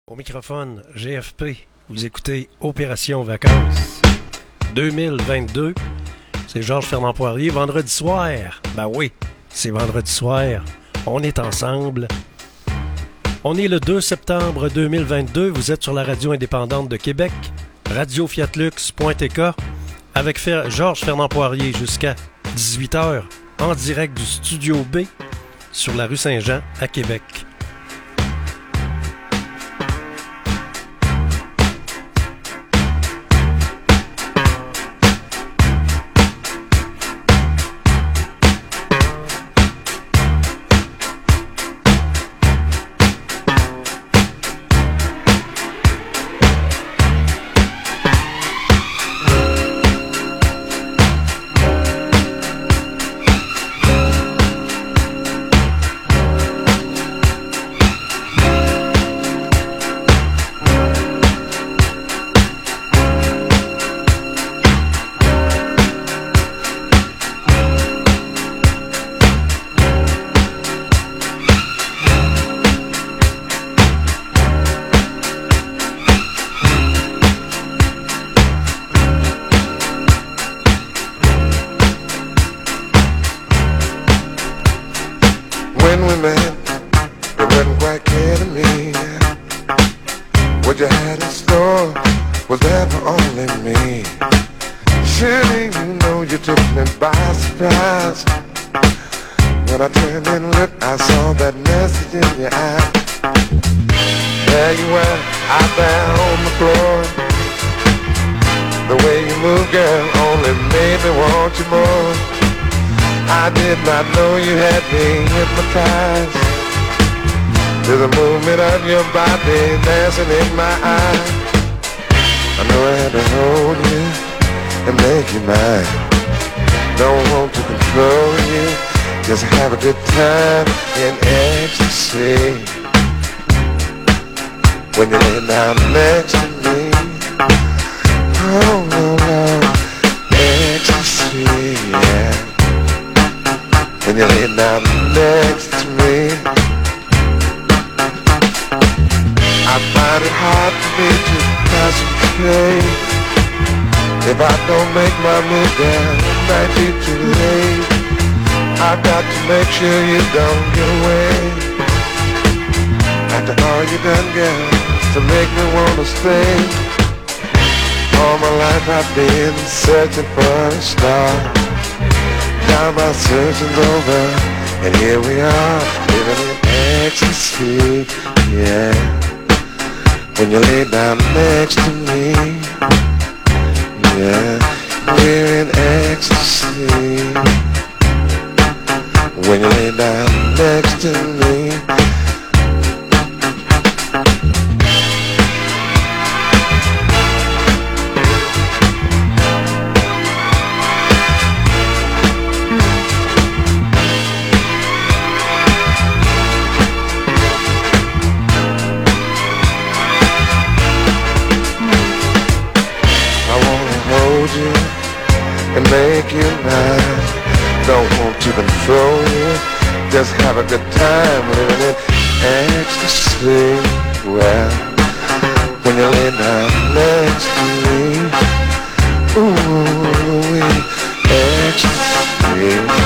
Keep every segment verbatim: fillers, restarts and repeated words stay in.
Au microphone, G F P, vous écoutez Opération Vacances deux mille vingt-deux. C'est Georges Fernand Poirier, vendredi soir. Ben oui, c'est vendredi soir. On est ensemble. On est le deux septembre deux mille vingt-deux. Vous êtes sur la radio indépendante de Québec, radio fiat lux point t k, avec Fer- Georges Fernand Poirier jusqu'à dix-huit heures, en direct du Studio B, sur la rue Saint-Jean, à Québec. Searching for a star. Now my searching's over, and here we are, living in ecstasy. Yeah, when you lay down next to me. Yeah, we're in ecstasy. When you lay down next to me. Make you mine. Don't want to control you. Just have a good time living in ecstasy. Well, when you lay down next to me, ooh, ecstasy.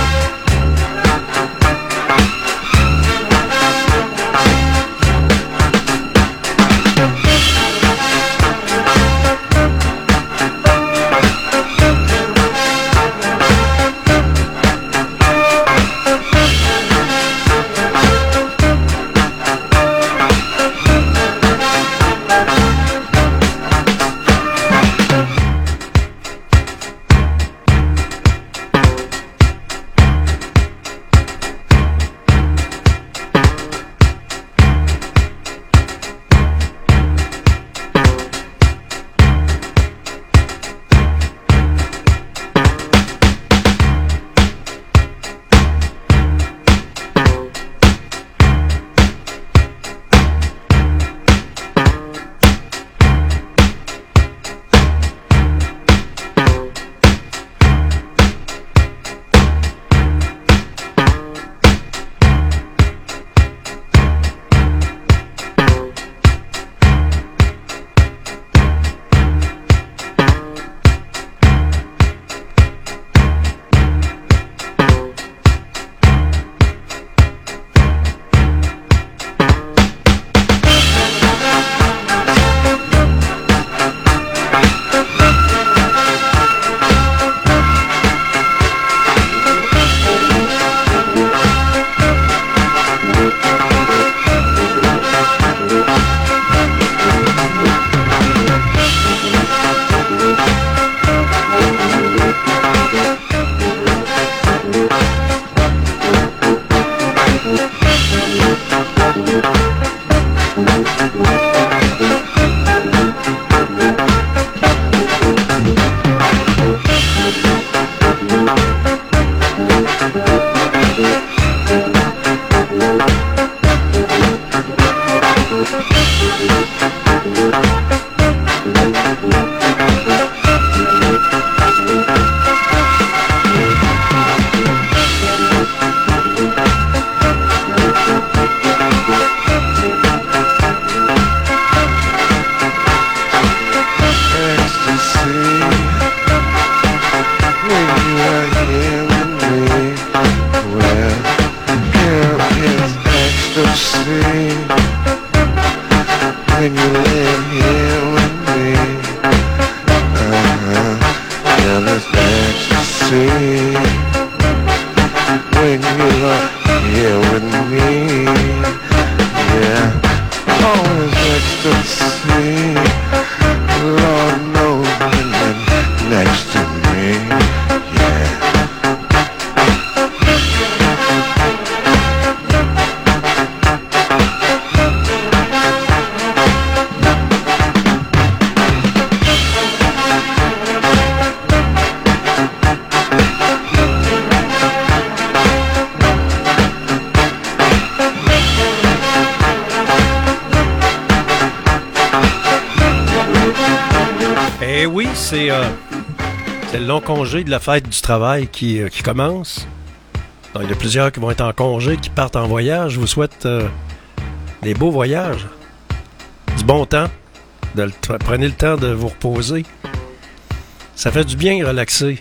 when you live here with me. Uh-huh. Jealous ecstasy when you're here with me. Yeah, always ecstasy. Lord knows when you're next to me. Yeah. Eh oui, c'est euh, c'est le long congé de la fête du travail qui, euh, qui commence. Donc, il y a plusieurs qui vont être en congé, qui partent en voyage. Je vous souhaite euh, des beaux voyages, du bon temps. De le, prenez le temps de vous reposer. Ça fait du bien relaxer.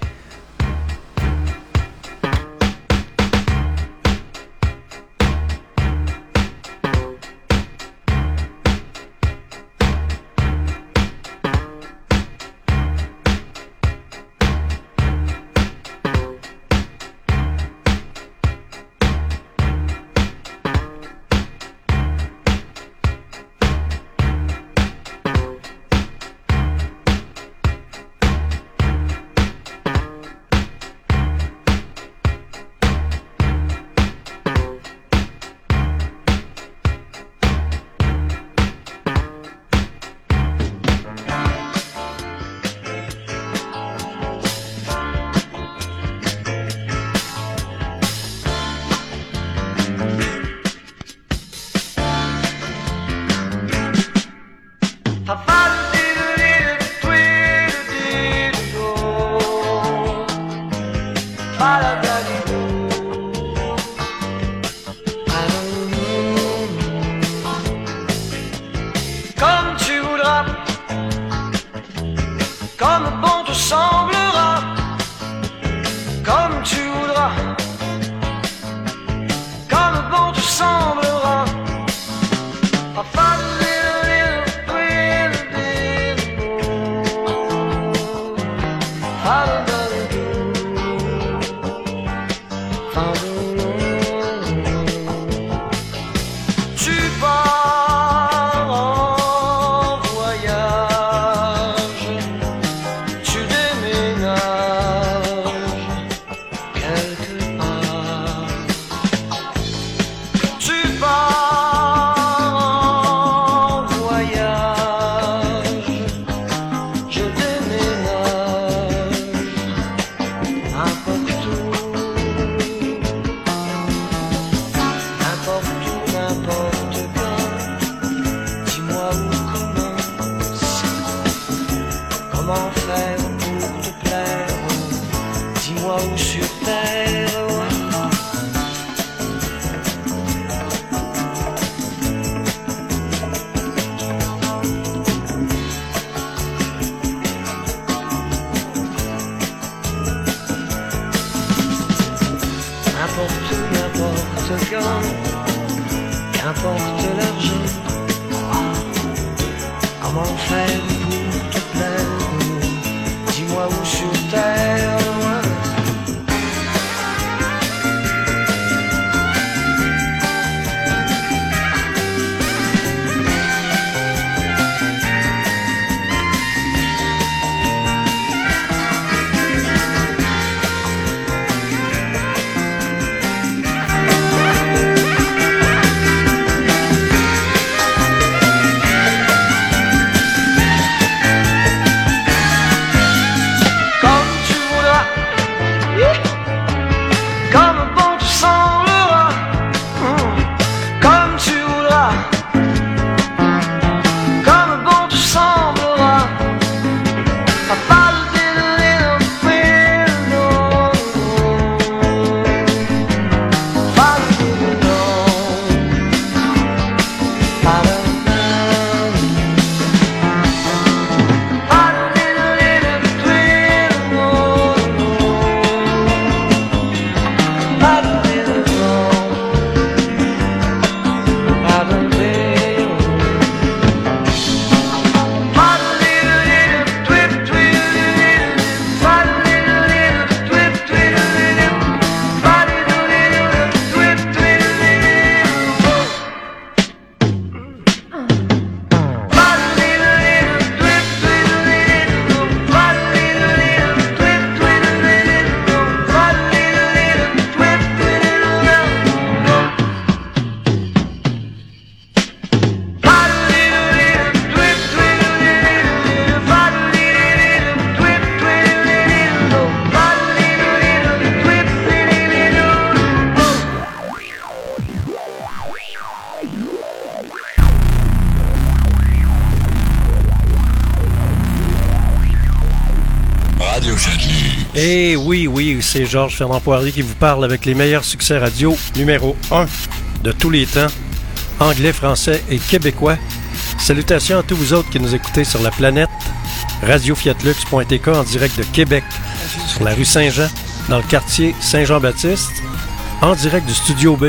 Eh oui, oui, c'est Georges Fernand Poirier qui vous parle avec les meilleurs succès radio numéro un de tous les temps, anglais, français et québécois. Salutations à tous vous autres qui nous écoutez sur la planète, radio fiat lux point t k en direct de Québec, sur la rue Saint-Jean, dans le quartier Saint-Jean-Baptiste, en direct du Studio B.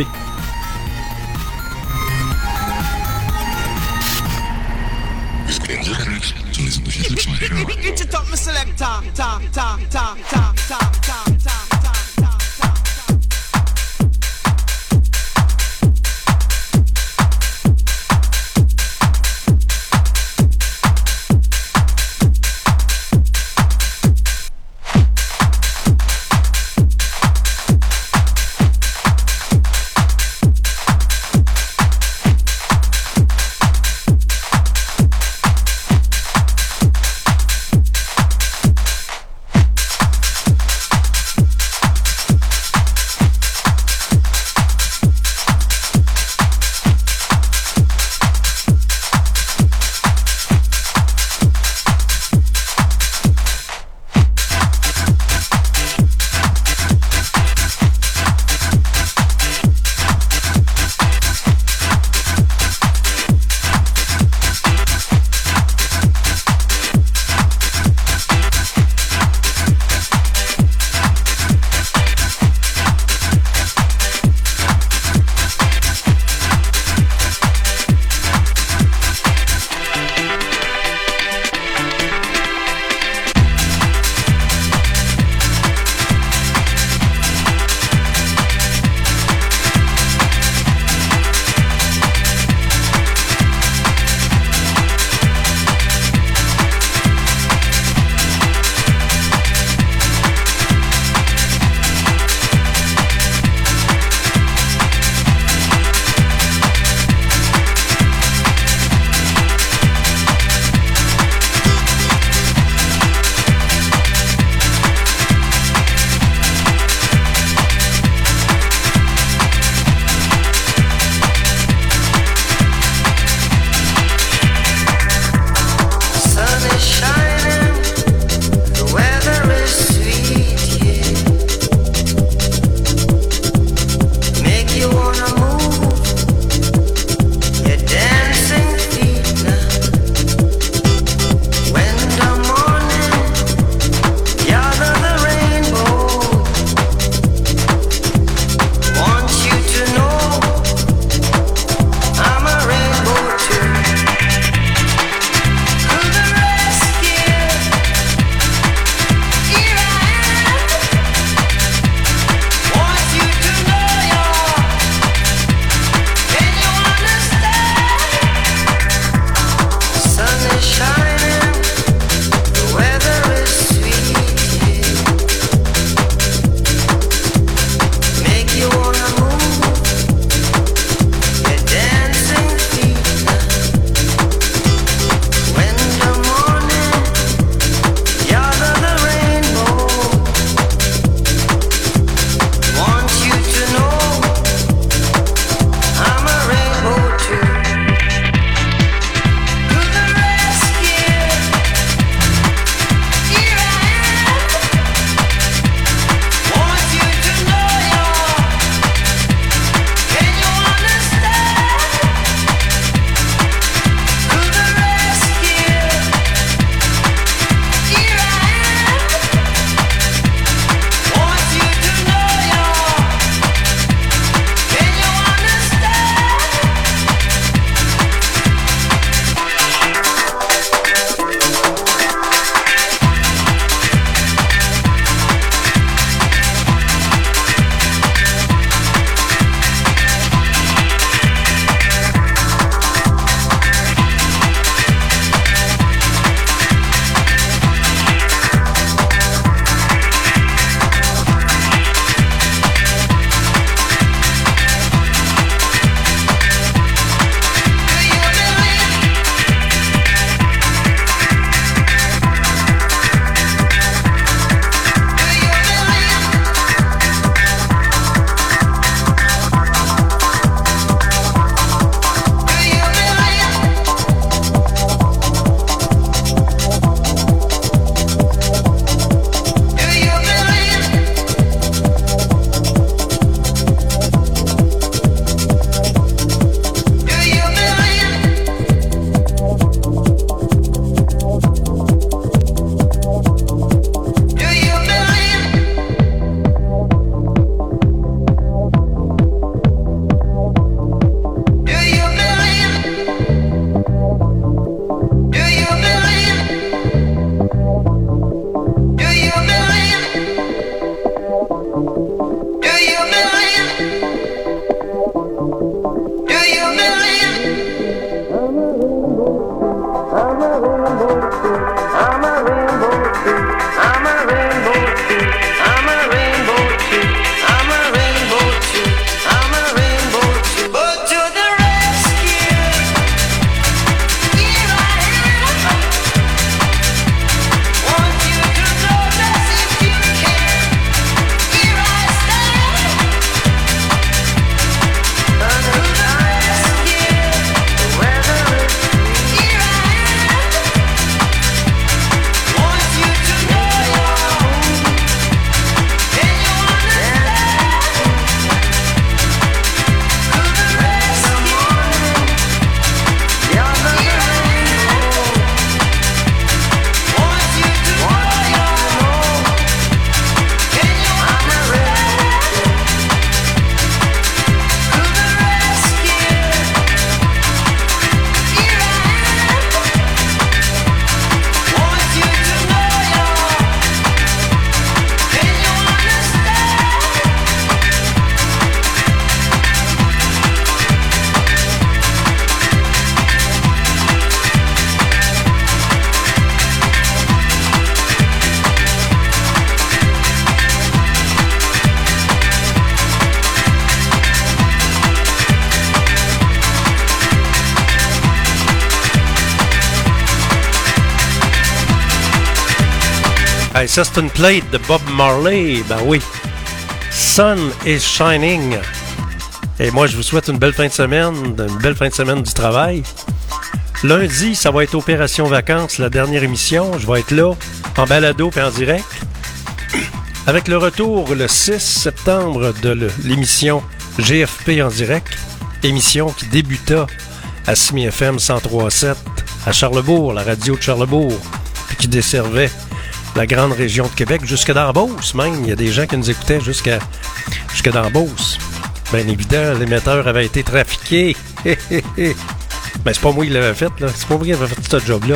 Get your top, my selector. Ta, ta, ta, ta, ta, ta, ta. Hey, ça, c'est une plate de Bob Marley. Ben oui. Sun is shining. Et moi, je vous souhaite une belle fin de semaine, une belle fin de semaine du travail. Lundi, ça va être Opération Vacances, la dernière émission. Je vais être là, en balado et en direct. Avec le retour le six septembre de l'émission G F P en direct. Émission qui débuta à S M I F M cent trois sept à Charlebourg, la radio de Charlebourg, puis qui desservait la grande région de Québec, jusque dans la Beauce même. Il y a des gens qui nous écoutaient jusqu'à jusque dans la Beauce. Bien évidemment, l'émetteur avait été trafiqué. Mais c'est pas moi qui l'avais fait, là. C'est pas moi qui avait fait ce job-là.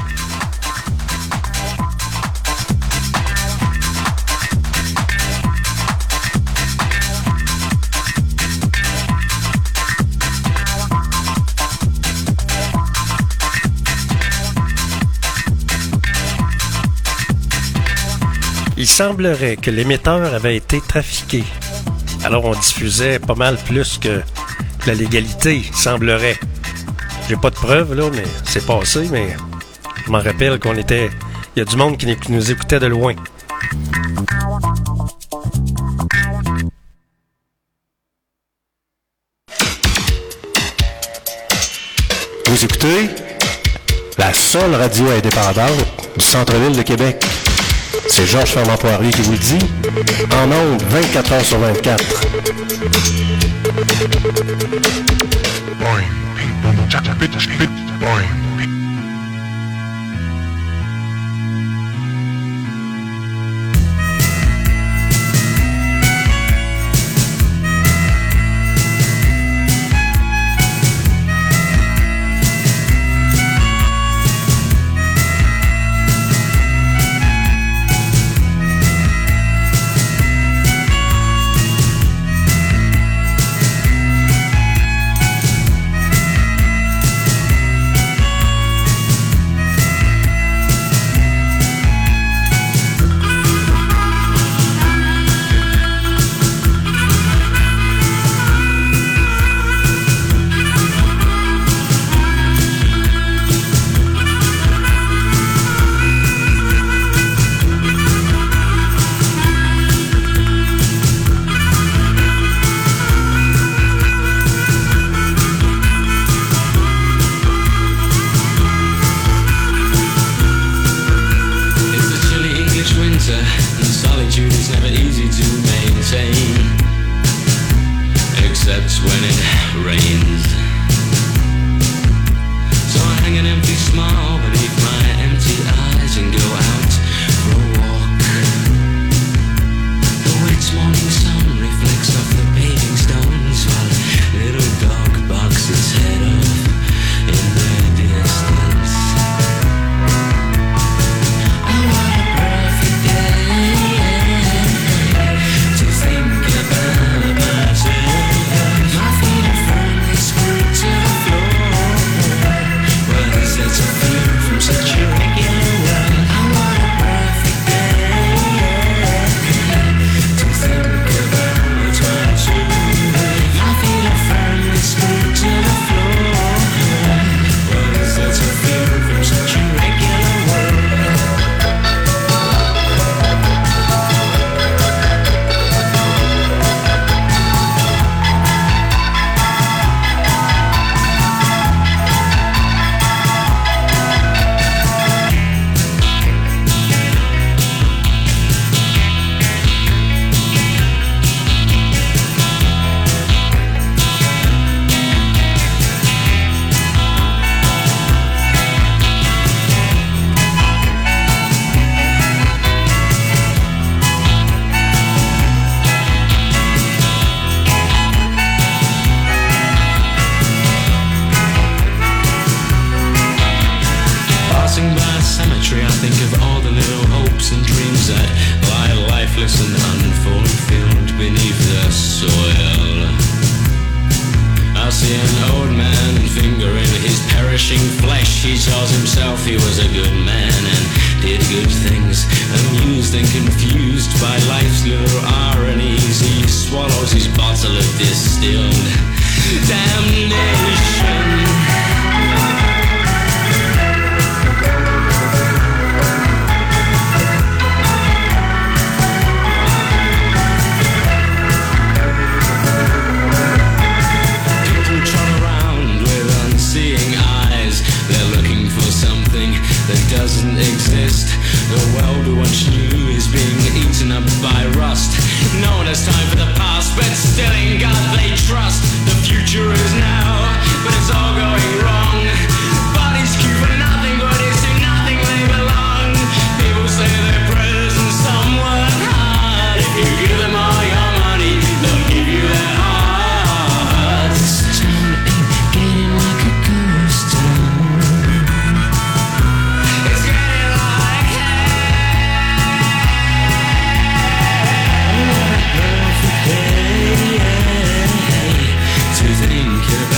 Il semblerait que l'émetteur avait été trafiqué. Alors on diffusait pas mal plus que la légalité, il semblerait. J'ai pas de preuves, là, mais c'est passé, mais je m'en rappelle qu'on était... Il y a du monde qui nous écoutait de loin. Vous écoutez la seule radio indépendante du centre-ville de Québec. C'est Georges Fernand Poirier qui vous le dit, en ondes vingt-quatre heures sur vingt-quatre. Damnation. doesn't exist. The world we once knew is being eaten up by rust. No one has time for the past, but still in God they trust. The future is now, but it's all going wrong. Bodies queue for nothing, but it's to nothing they belong. People say their prayers and some work hard. If you give them all your money, they'll give you their heart. This town ain't getting like a ghost town. It's getting like hell. Perfect day, yeah. To think about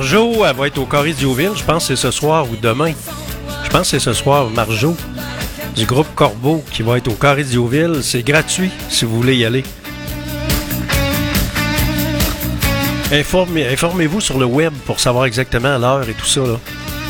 Marjo, elle va être au Carré Diouville. Je pense que c'est ce soir ou demain. Je pense que c'est ce soir, Marjo, du groupe Corbeau, qui va être au Carré Diouville. C'est gratuit si vous voulez y aller. Informez, informez-vous sur le web pour savoir exactement l'heure et tout ça, là.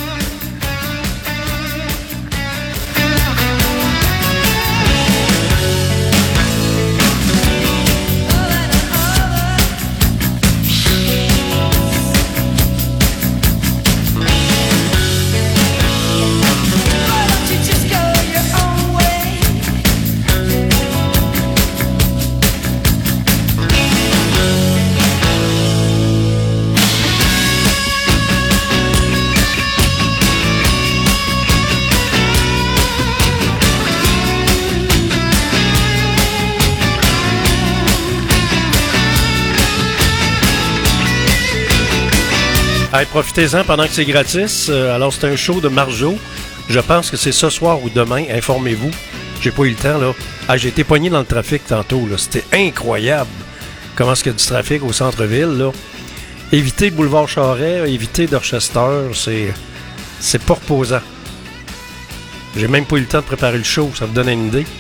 Hey, profitez-en pendant que c'est gratis. Euh, alors, c'est un show de Marjo. Je pense que c'est ce soir ou demain. Informez-vous. J'ai pas eu le temps, là. Ah, j'ai été pogné dans le trafic tantôt, là. C'était incroyable. Comment est-ce qu'il y a du trafic au centre-ville, là. Évitez Boulevard Charest, évitez Dorchester. C'est... c'est pas reposant. J'ai même pas eu le temps de préparer le show. Ça vous donne une idée.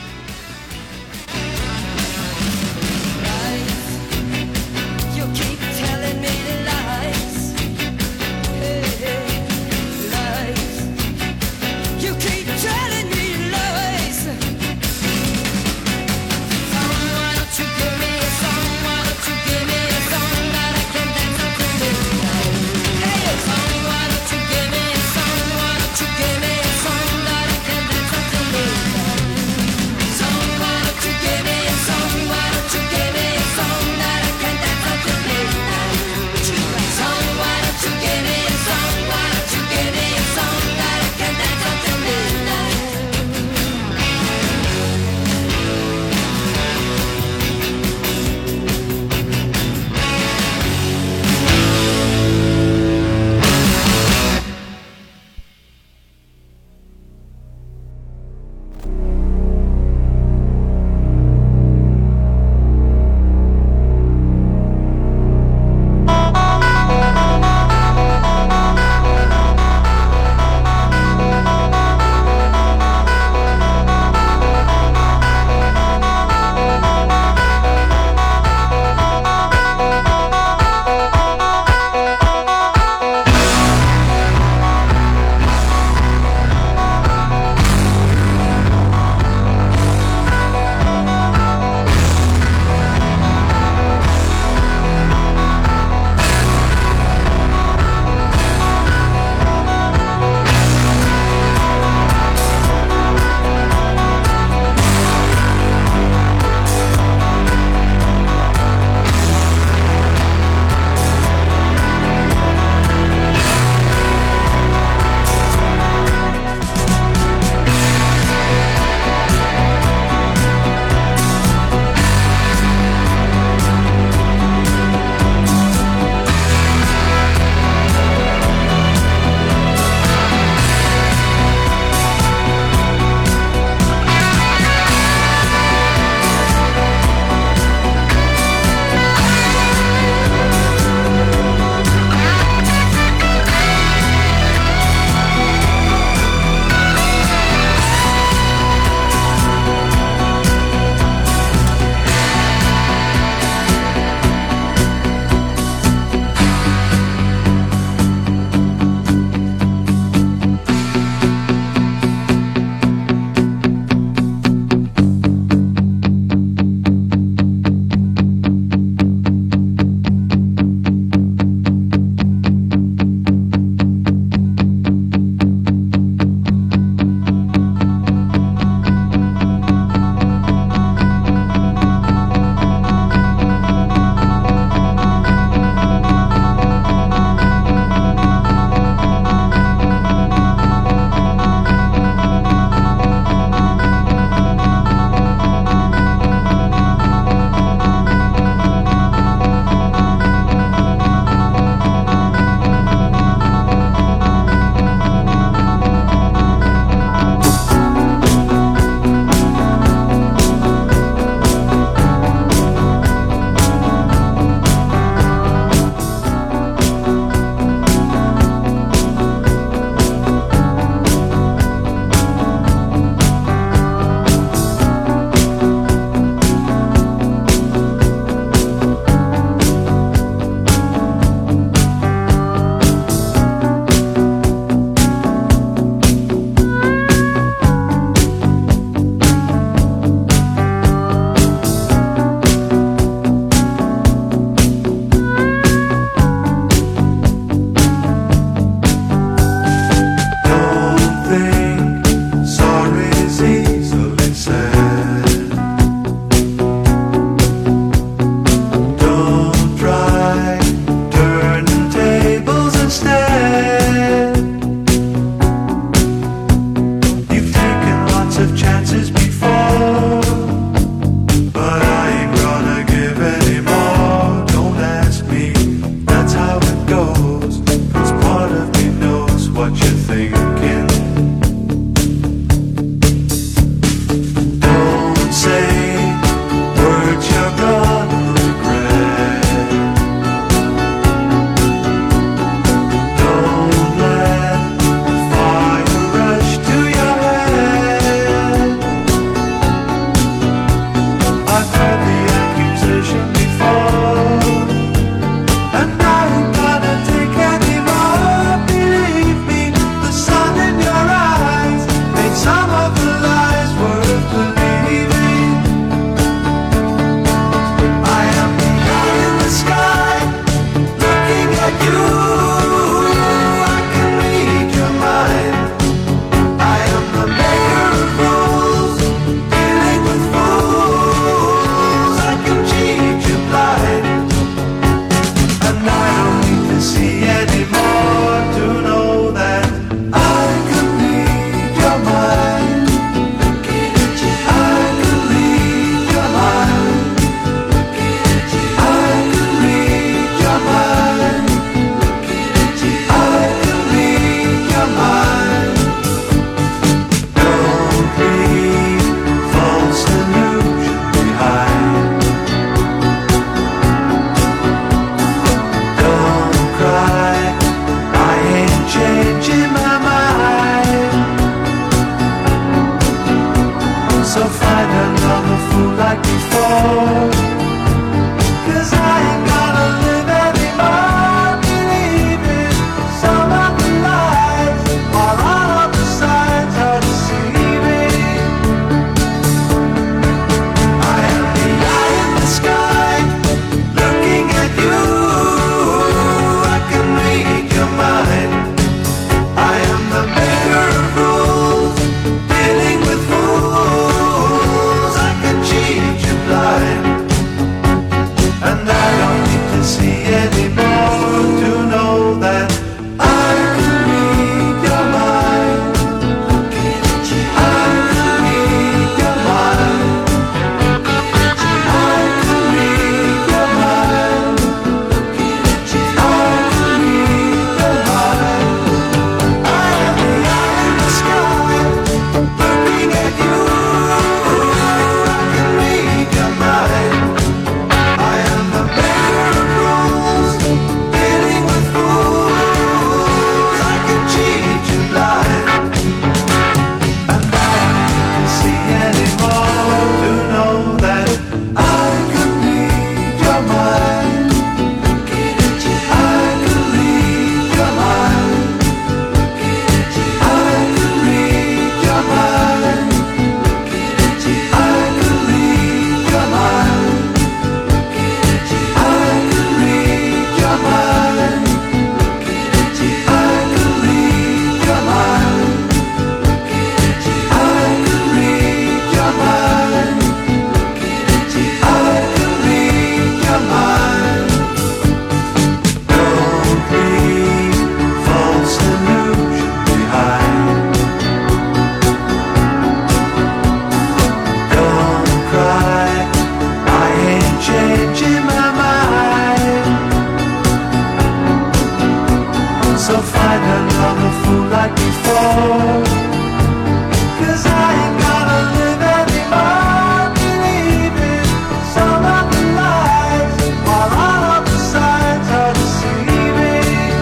I'm a fool like before. 'Cause I ain't gotta live anymore, believing some of the lies, while all of the signs are deceiving.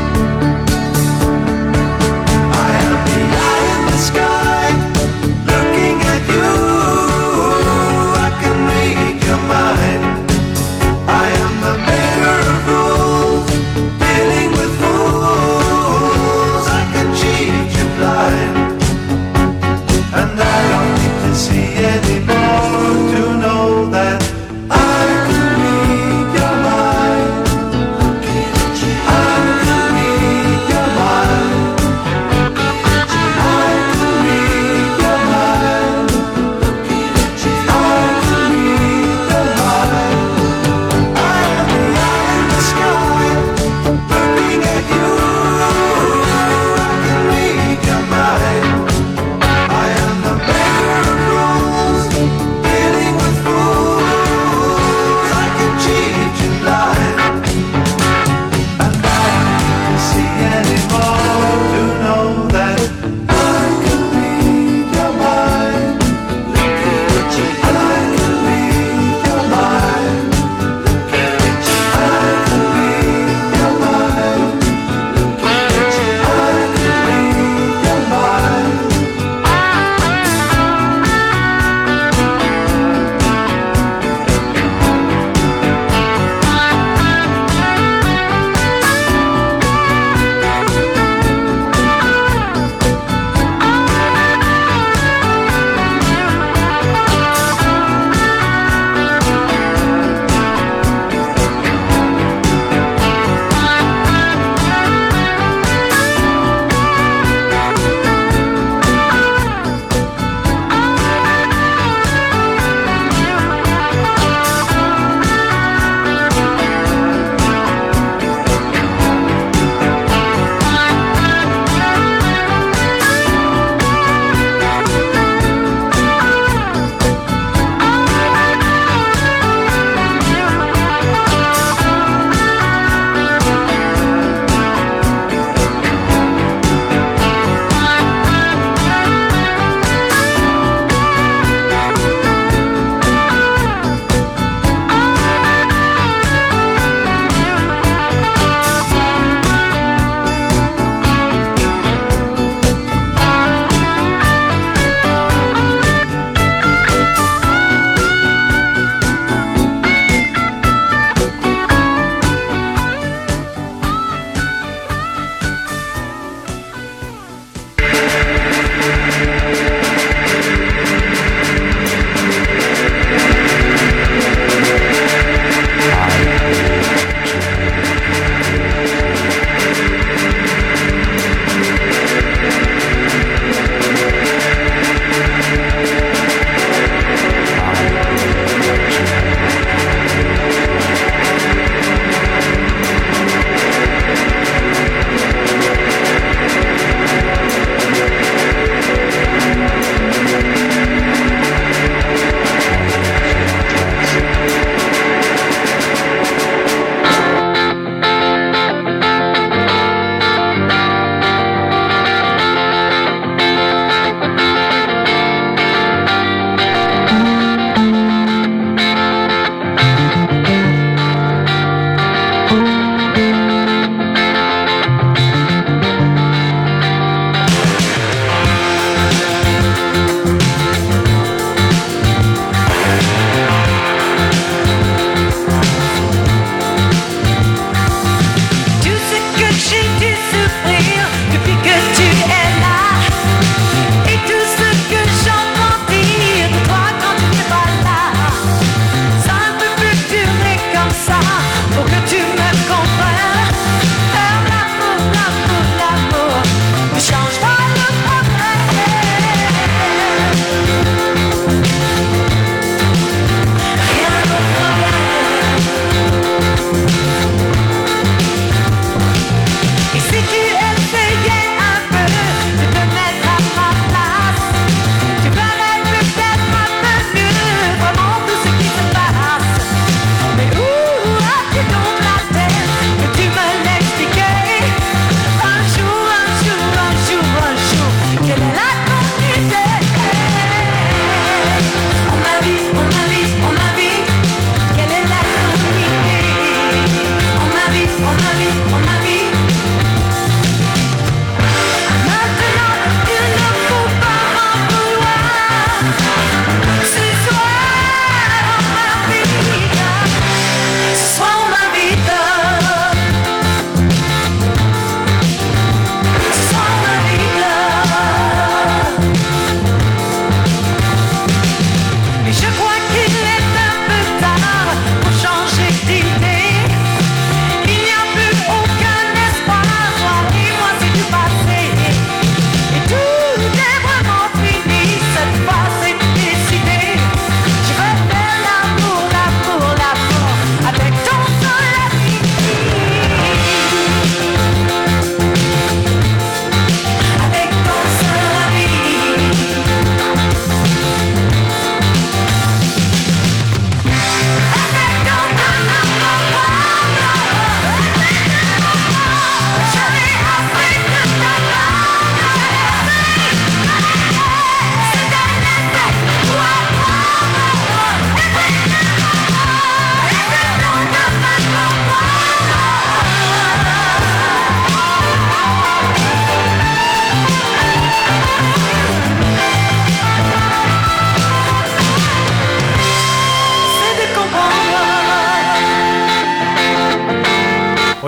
I am the eye in the sky, looking at you. I can read your mind. I am the maker of rules, dealing with fools. I can cheat you blind.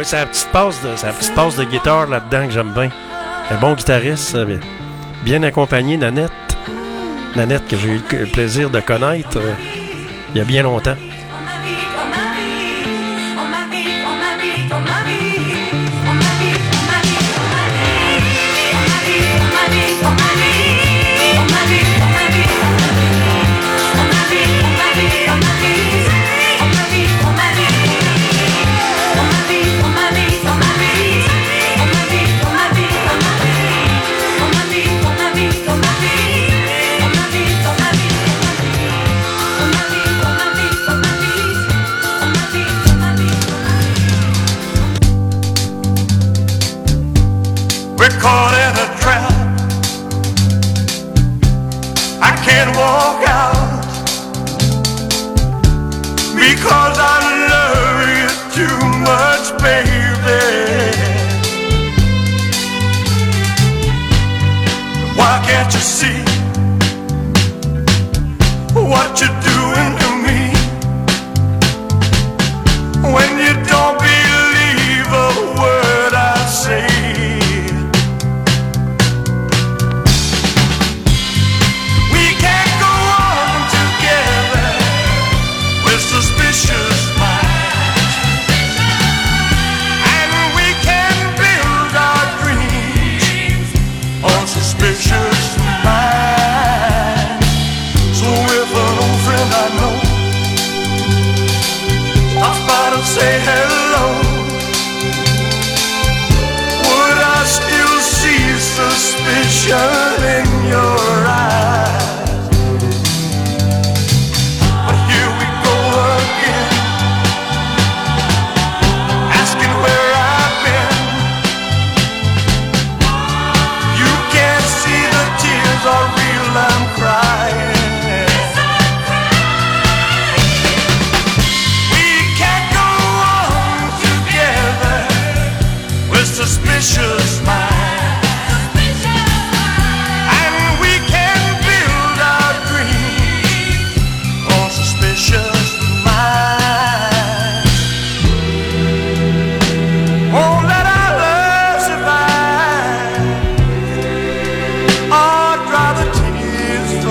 c'est la petite passe de, c'est la petite passe de guitare là-dedans que j'aime bien. Un bon guitariste, euh, bien accompagné, Nanette. Nanette que j'ai eu le plaisir de connaître euh, il y a bien longtemps. Caught in a trap. I can't walk out because I love you too much, baby. Why can't you see what you're doing to me when you don't believe a word I say? Say hello. Would I still see suspicion in your eyes? But here we go again, asking where I've been. You can't see the tears are real, I'm crying. Suspicious mind, and we can build our dreams on suspicious mind. Won't let our love survive or dry the tears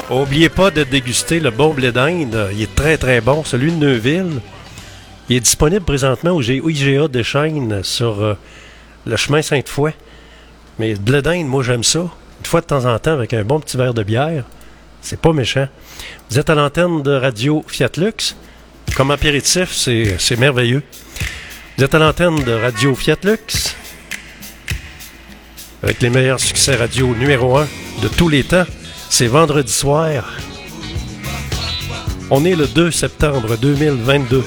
Oubliez pas de déguster le bon blé d'Inde. Il est très très bon. Celui de Neuville. Il est disponible présentement au I G A de Chêne sur euh, le chemin Sainte-Foy. Mais le blé d'Inde, moi j'aime ça. Une fois de temps en temps avec un bon petit verre de bière. C'est pas méchant. Vous êtes à l'antenne de Radio Fiat Lux. Comme apéritif, c'est, c'est merveilleux. Vous êtes à l'antenne de Radio Fiat Lux. Avec les meilleurs succès radio numéro un de tous les temps. C'est vendredi soir. On est le deux septembre deux mille vingt-deux.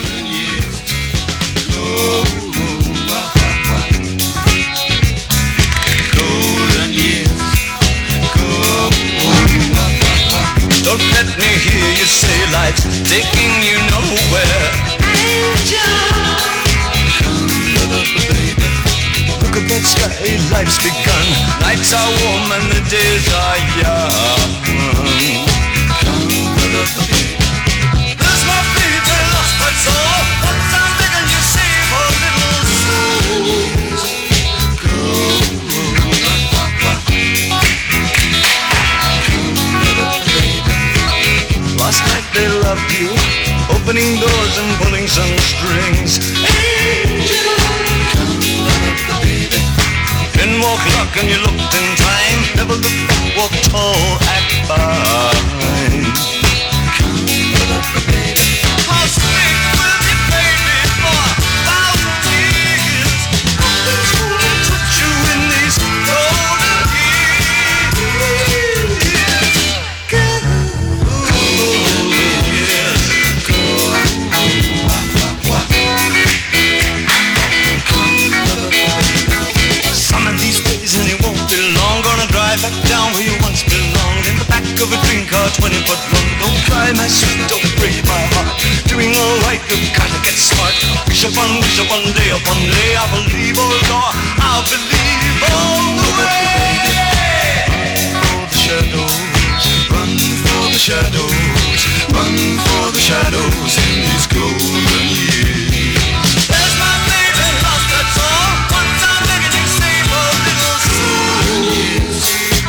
Don't let me hear you say life's taking you nowhere. Angel, look at that sky, life's begun. Nights are warm and the days are young. There's my feet, I lost my soul. What I'm begging you save for little souls. Last night they loved you, opening doors and pulling some strings. Angel, didn't walk luck and you looked in time. Never looked back, walk tall, act fine. I'll stick with you, baby, for a thousand years. Nothing's gonna touch you in these golden years. Some of these days and it won't be long. Gonna drive back down where you once belonged. In the back of a dream car, twenty foot long. Don't cry, my sweet, don't break my heart. Doing alright, you've gotta get smart. Wish upon, wish upon, day upon day. I believe, oh Lord, I believe all the way. For the shadows, run for the shadows, run for the shadows in these golden years. There's my baby, lost her soul. One time begging you save a little souls.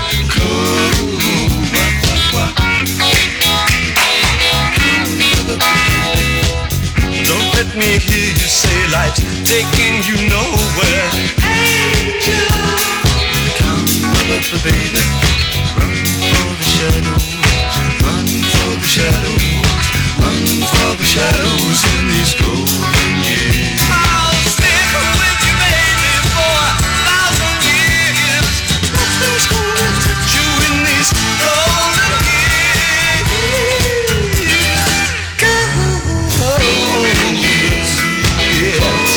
Don't let me hear you say life's taking you nowhere. Angel, come up, baby. Run for the shadows, run for the shadows, run for the shadows in these golden years. I'll stick with you, baby, for a thousand years. Nothing's gonna touch you in these golden years. Golden years, yes.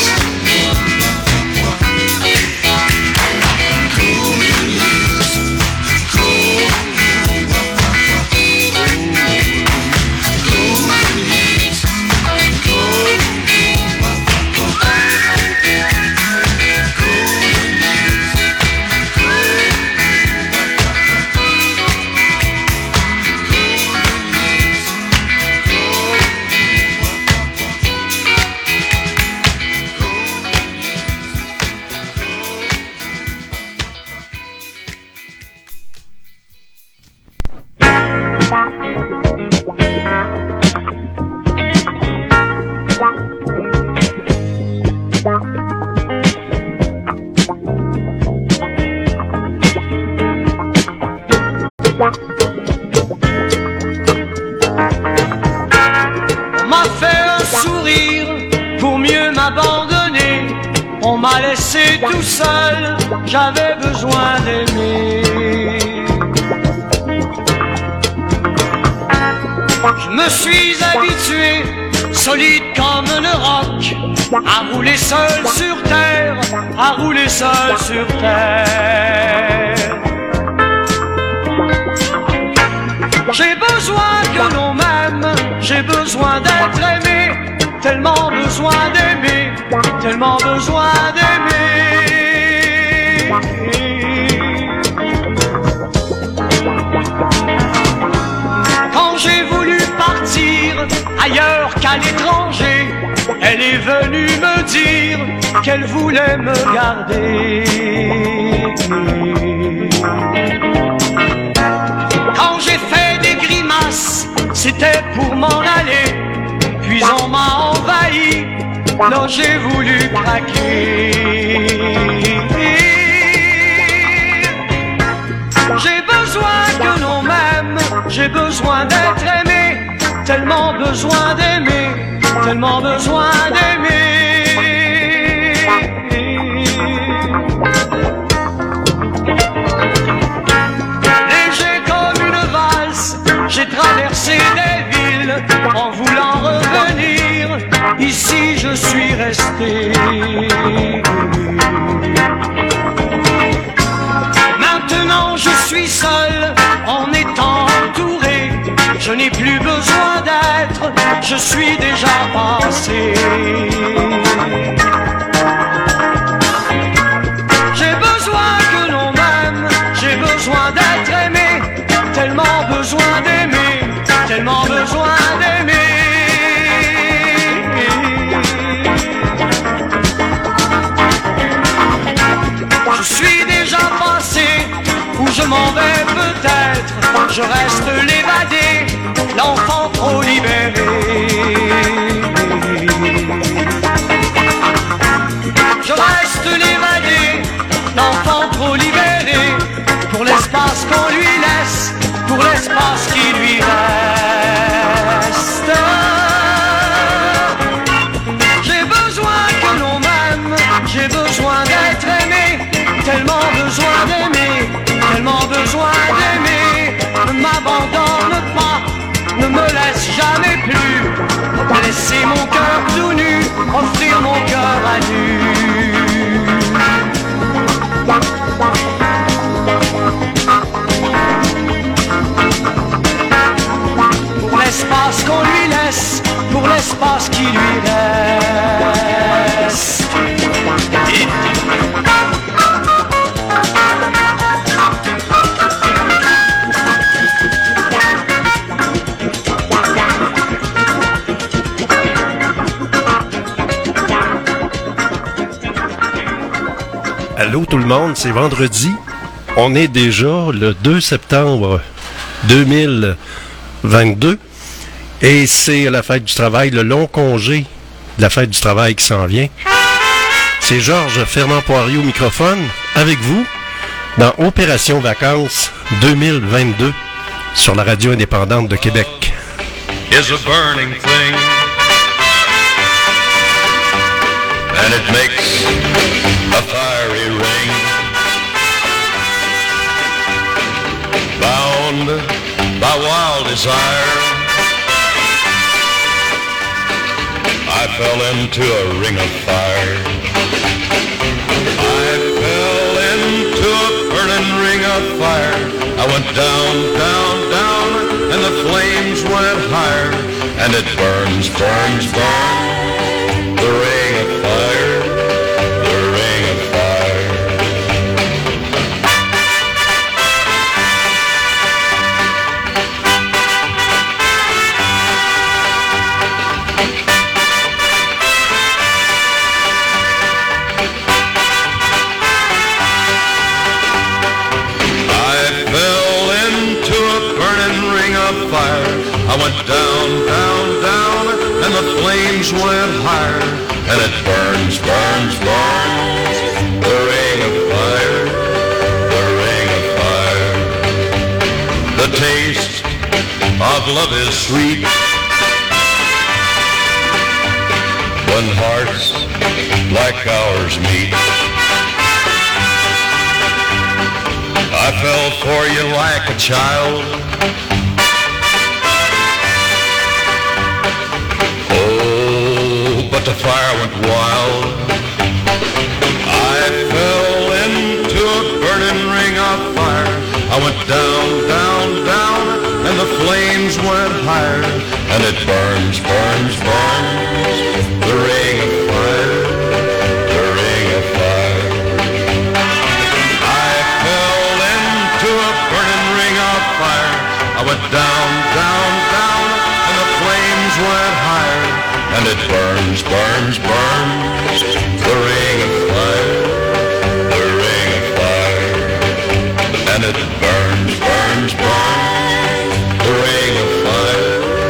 On m'a fait un sourire pour mieux m'abandonner. On m'a laissé tout seul, j'avais besoin d'aimer. Je me suis habitué, solide comme le roc, à rouler seul sur terre, à rouler seul sur terre. J'ai besoin que l'on m'aime, j'ai besoin d'être aimé, tellement besoin d'aimer, tellement besoin d'aimer. Quand j'ai voulu partir ailleurs qu'à l'étranger, elle est venue me dire qu'elle voulait me garder. Quand j'ai fait des c'était pour m'en aller. Puis on m'a envahi, là j'ai voulu craquer. J'ai besoin que l'on m'aime, j'ai besoin d'être aimé, tellement besoin d'aimer, tellement besoin d'aimer. Léger comme une valse, j'ai traversé des villes en voulant revenir. Ici je suis resté. Maintenant je suis seul en étant entouré. Je n'ai plus besoin d'être, je suis déjà passé. J'ai besoin que l'on m'aime, j'ai besoin d'être aimé, tellement besoin d'aimer, tellement besoin d'aimer. Je suis déjà passé, où je m'en vais peut-être, je reste l'évadé, l'enfant trop libéré. Je reste l'évadé, l'enfant trop libéré, pour l'espace qu'on lui laisse, pour l'espace qui lui reste. J'ai besoin que l'on m'aime, j'ai besoin d'être aimé, tellement besoin d'aimer, tellement besoin d'aimer. Ne m'abandonne pas, ne me laisse jamais plus, laisser mon cœur tout nu, offrir mon cœur à nu. Pour l'espace qu'on lui laisse, pour l'espace qui lui reste. Allô tout le monde, c'est vendredi. On est déjà le deux septembre deux mille vingt-deux et c'est la fête du travail, le long congé de la fête du travail qui s'en vient. C'est Georges Fernand Poirier au microphone avec vous dans Opération Vacances deux mille vingt-deux sur la radio indépendante de Québec. Is a burning thing and it makes a fiery ring, bound by wild desire. I fell into a ring of fire. I fell into a burning ring of fire. I went down, down, down, and the flames went higher, and it burns, burns, burns, the ring of fire, the ring of fire. I went down, down, down, and the flames went higher, and it burns, burns, burns, the ring of fire, the ring of fire. The taste of love is sweet when hearts like ours meet. I fell for you like a child. But the fire went wild. I fell into a burning ring of fire. I went down, down, down, and the flames went higher, and it burns, burns, burns, the ring of fire, the ring of fire. I fell into a burning ring of fire. I went down, down, down, and the flames went higher, and it burns, burns, burns, the ring of fire, the ring of fire. And it burns, burns, burns, the ring of fire,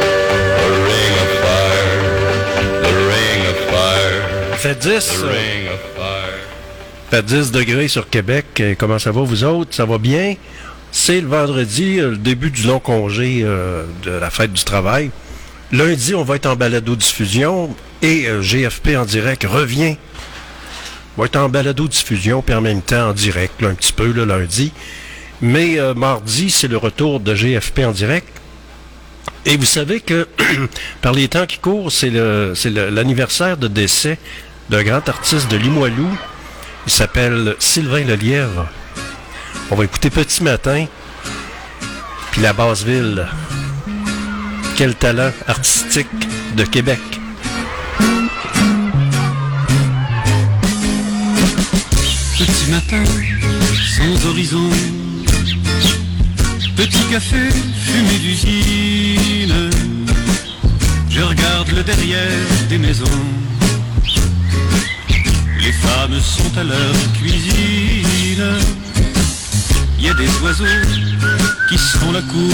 dix. Fait dix degrés sur Québec. Comment ça va, vous autres? Ça va bien? C'est le vendredi, le début du long congé euh, de la fête du travail. Lundi, on va être en balado-diffusion et euh, G F P en direct revient. On va être en balado-diffusion puis en même temps en direct, là, un petit peu, le lundi. Mais euh, mardi, c'est le retour de G F P en direct. Et vous savez que, par les temps qui courent, c'est le, c'est le, l'anniversaire de décès d'un grand artiste de Limoilou. Il s'appelle Sylvain Lelièvre. On va écouter Petit Matin, puis La Basse-Ville. Quel talent artistique de Québec. Petit matin, sans horizon. Petit café, fumée d'usine. Je regarde le derrière des maisons. Les femmes sont à leur cuisine. Il y a des oiseaux qui se font la cour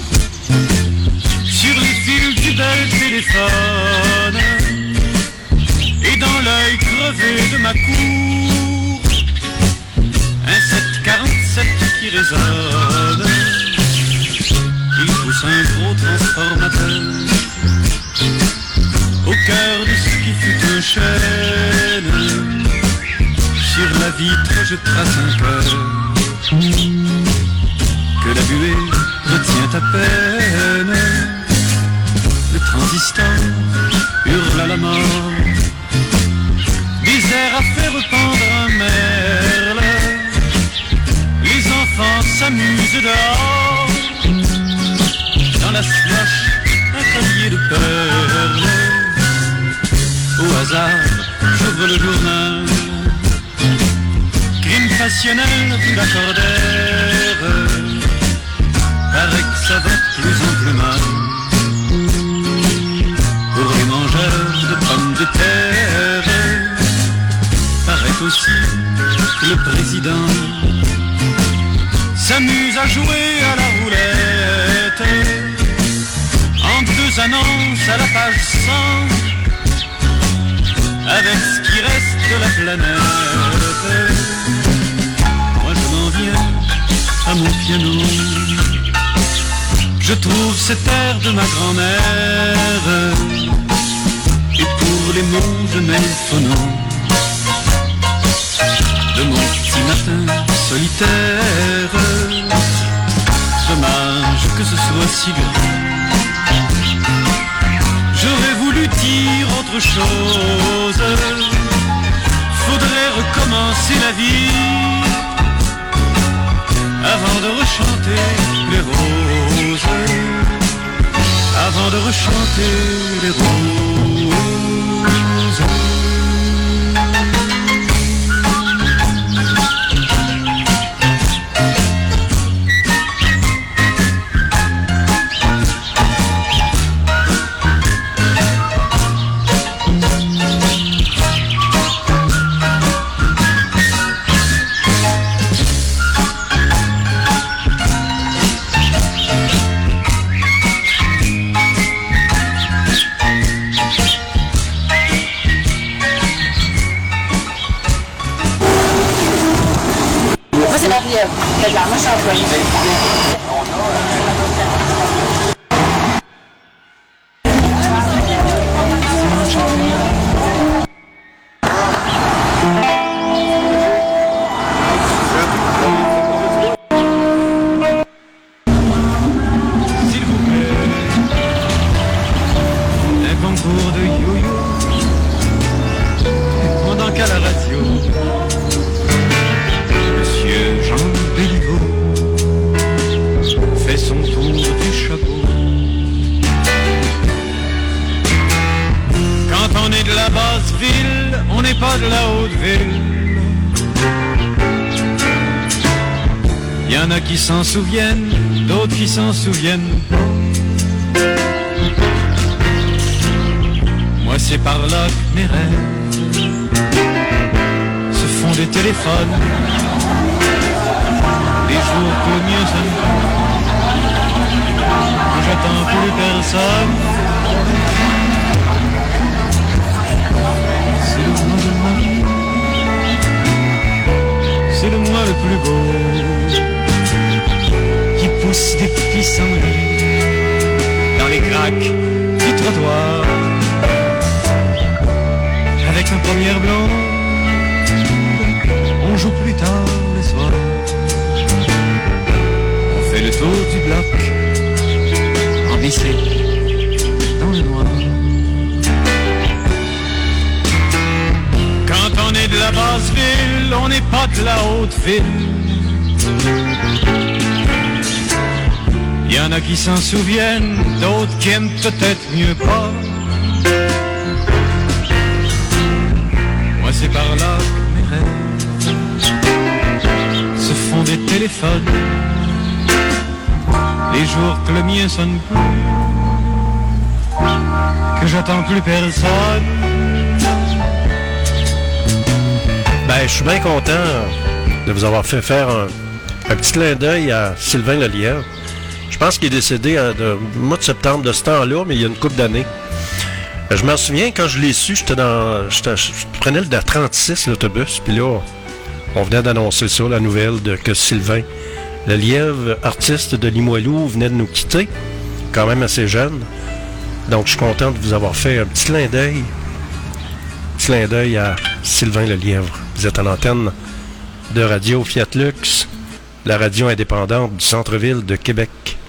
sur les fils du bel téléphone. Et dans l'œil crevé de ma cour, un sept quarante-sept qui résonne. Il pousse un gros transformateur au cœur de ce qui fut un chêne. Sur la vitre je trace un cœur que la buée retient à peine. Le transistor hurle à la mort, des airs à faire pendre un merle. Les enfants s'amusent dehors, dans la slush un collier de perles. Au hasard j'ouvre le journal, crime passionnel du Lacordaire. Paraît que ça va de plus en plus mal pour les mangeurs de pommes de terre. Paraît aussi que le président s'amuse à jouer à la roulette entre deux annonces à la page cent, avec ce qui reste de la planète. Moi je m'en viens à mon piano, je trouve cet air de ma grand-mère, et pour les mots je mets le phono de mon petit matin solitaire. Dommage que ce soit si grand, j'aurais voulu dire autre chose. Faudrait recommencer la vie avant de rechanter les roses, avant de rechanter les roses. C'est de la mouche employée. S'il vous plaît, un concours de yo-yo pendant qu'à la radio Monsieur Jean Béliveau fait son tour du chapeau. Quand on est de la basse ville, on n'est pas de la haute ville. Il y en a qui s'en souviennent, d'autres qui s'en souviennent pas. Moi c'est par là que mes rêves se font des téléphones. Les jours que mieux ça me va, que j'attends plus personne. C'est le moment de crack du trottoir. Avec ma première blonde, on joue plus tard le soir. On fait le tour du bloc, envissé dans le noir. Quand on est de la basse ville, on n'est pas de la haute ville. Y en a qui s'en souviennent, d'autres qui aiment peut-être mieux pas. Moi c'est par là que mes rêves se font des téléphones. Les jours que le mien sonne plus, que j'attends plus personne. Ben, je suis bien content de vous avoir fait faire un, un petit clin d'œil à Sylvain Lelièvre. Je pense qu'il est décédé euh, de, au mois de septembre de ce temps-là, mais il y a une couple d'années. Euh, je me souviens, quand je l'ai su, j'étais dans, j'étais, je prenais le trente-six, l'autobus, puis là, on venait d'annoncer ça, la nouvelle de que Sylvain Lelièvre, artiste de Limoilou, venait de nous quitter, quand même assez jeune. Donc, je suis content de vous avoir fait un petit clin d'œil, un petit clin d'œil à Sylvain Lelièvre. Vous êtes à l'antenne de Radio Fiat Lux, la radio indépendante du centre-ville de Québec.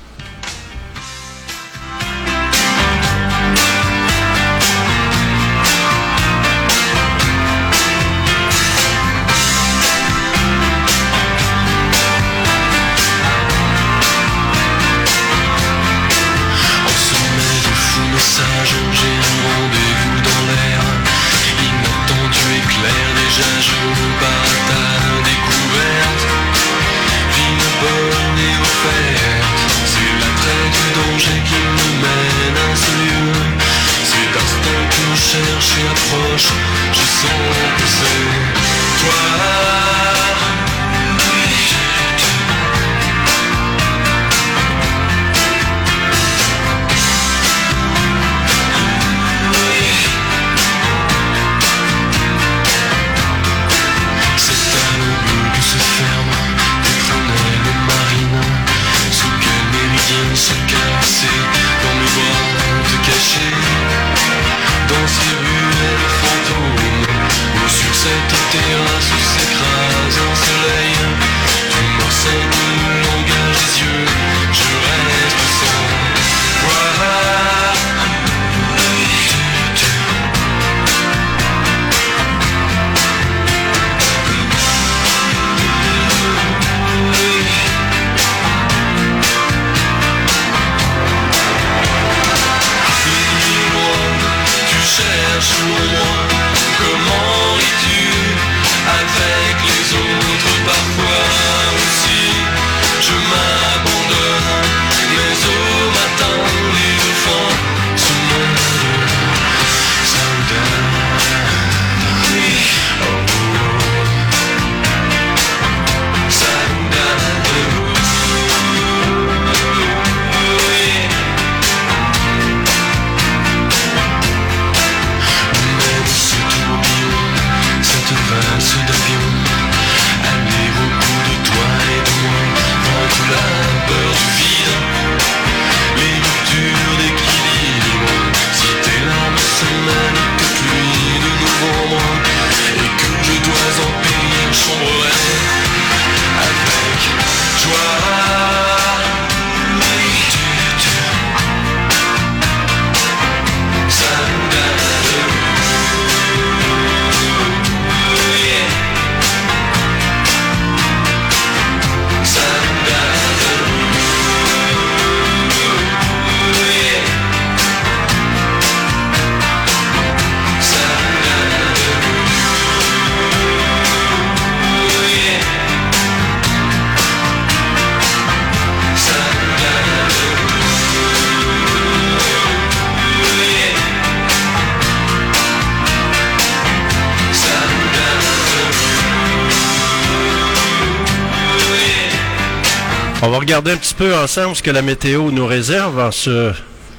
On va regarder un petit peu ensemble ce que la météo nous réserve en ce...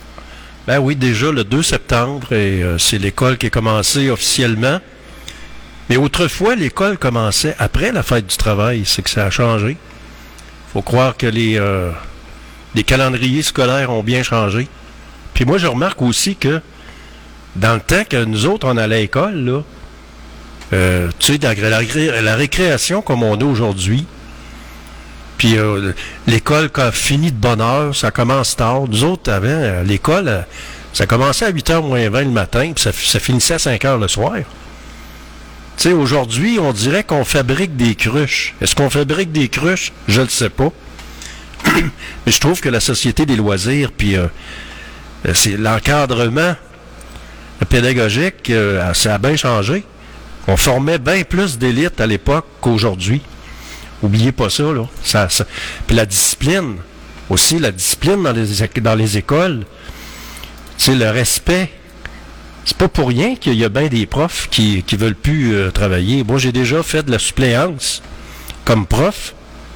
Ben oui, déjà le deux septembre, et euh, c'est l'école qui est commencée officiellement. Mais autrefois, l'école commençait après la fête du travail. C'est que ça a changé. Faut croire que les, euh, les calendriers scolaires ont bien changé. Puis moi, je remarque aussi que dans le temps que nous autres, on allait à l'école, là, euh, tu sais, dans la, la, la récréation comme on a aujourd'hui, puis euh, l'école qui a fini de bonne heure, ça commence tard. Nous autres, avant, euh, l'école, euh, ça commençait à huit heures moins vingt le matin, puis ça, ça finissait à cinq heures le soir. Tu sais, aujourd'hui, on dirait qu'on fabrique des cruches. Est-ce qu'on fabrique des cruches? Je ne sais pas. Mais je trouve que la société des loisirs, puis euh, c'est l'encadrement pédagogique, euh, ça a bien changé. On formait bien plus d'élites à l'époque qu'aujourd'hui. Oubliez pas ça, là. Ça, ça. Puis la discipline, aussi, la discipline dans les, dans les écoles, c'est le respect. C'est pas pour rien qu'il y a bien des profs qui qui veulent plus euh, travailler. Moi, j'ai déjà fait de la suppléance comme prof.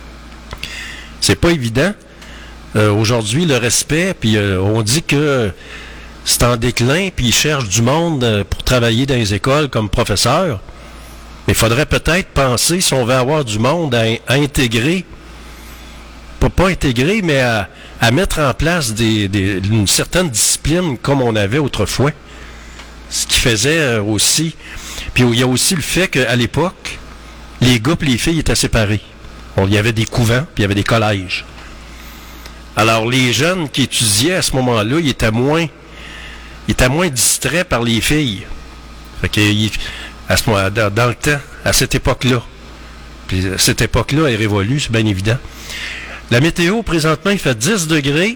C'est pas évident. Euh, aujourd'hui, le respect, puis euh, on dit que c'est en déclin, puis ils cherchent du monde euh, pour travailler dans les écoles comme professeur. Mais il faudrait peut-être penser, si on veut avoir du monde, à, à intégrer, pas, pas intégrer, mais à, à mettre en place des, des, une certaine discipline comme on avait autrefois. Ce qui faisait euh, aussi... Puis il y a aussi le fait qu'à l'époque, les gars et les filles étaient séparés. Bon, il y avait des couvents, puis il y avait des collèges. Alors les jeunes qui étudiaient à ce moment-là, ils étaient moins, ils étaient moins distraits par les filles. Fait que... Ils, à ce moment, dans, dans le temps, à cette époque-là. Puis cette époque-là est révolue, c'est bien évident. La météo, présentement, il fait dix degrés.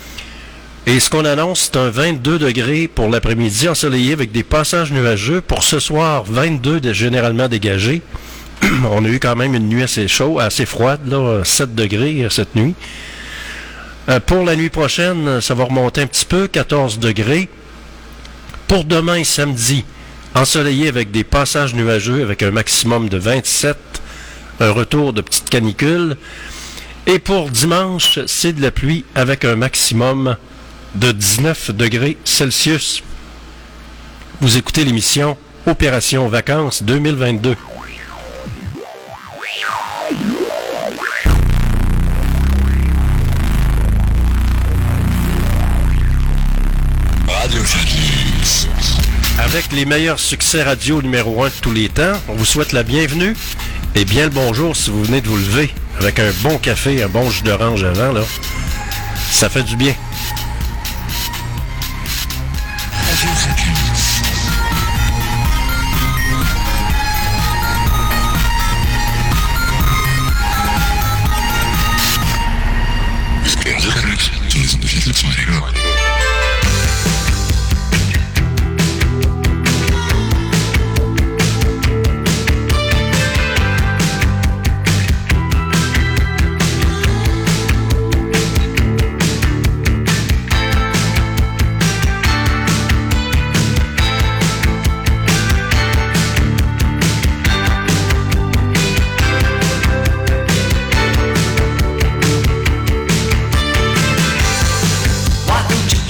Et ce qu'on annonce, c'est un vingt-deux degrés pour l'après-midi, ensoleillé avec des passages nuageux. Pour ce soir, vingt-deux de, généralement dégagés. On a eu quand même une nuit assez chaude, assez froide, là, sept degrés cette nuit. Euh, pour la nuit prochaine, ça va remonter un petit peu, quatorze degrés. Pour demain et samedi, ensoleillé avec des passages nuageux avec un maximum de vingt-sept, un retour de petite canicule. Et pour dimanche, c'est de la pluie avec un maximum de dix-neuf degrés Celsius. Vous écoutez l'émission Opération Vacances deux mille vingt-deux. Radio Focus. Avec les meilleurs succès radio numéro un de tous les temps, on vous souhaite la bienvenue et bien le bonjour si vous venez de vous lever avec un bon café, un bon jus d'orange avant, là. Ça fait du bien. Radio Focus. Radio Focus. Why don't you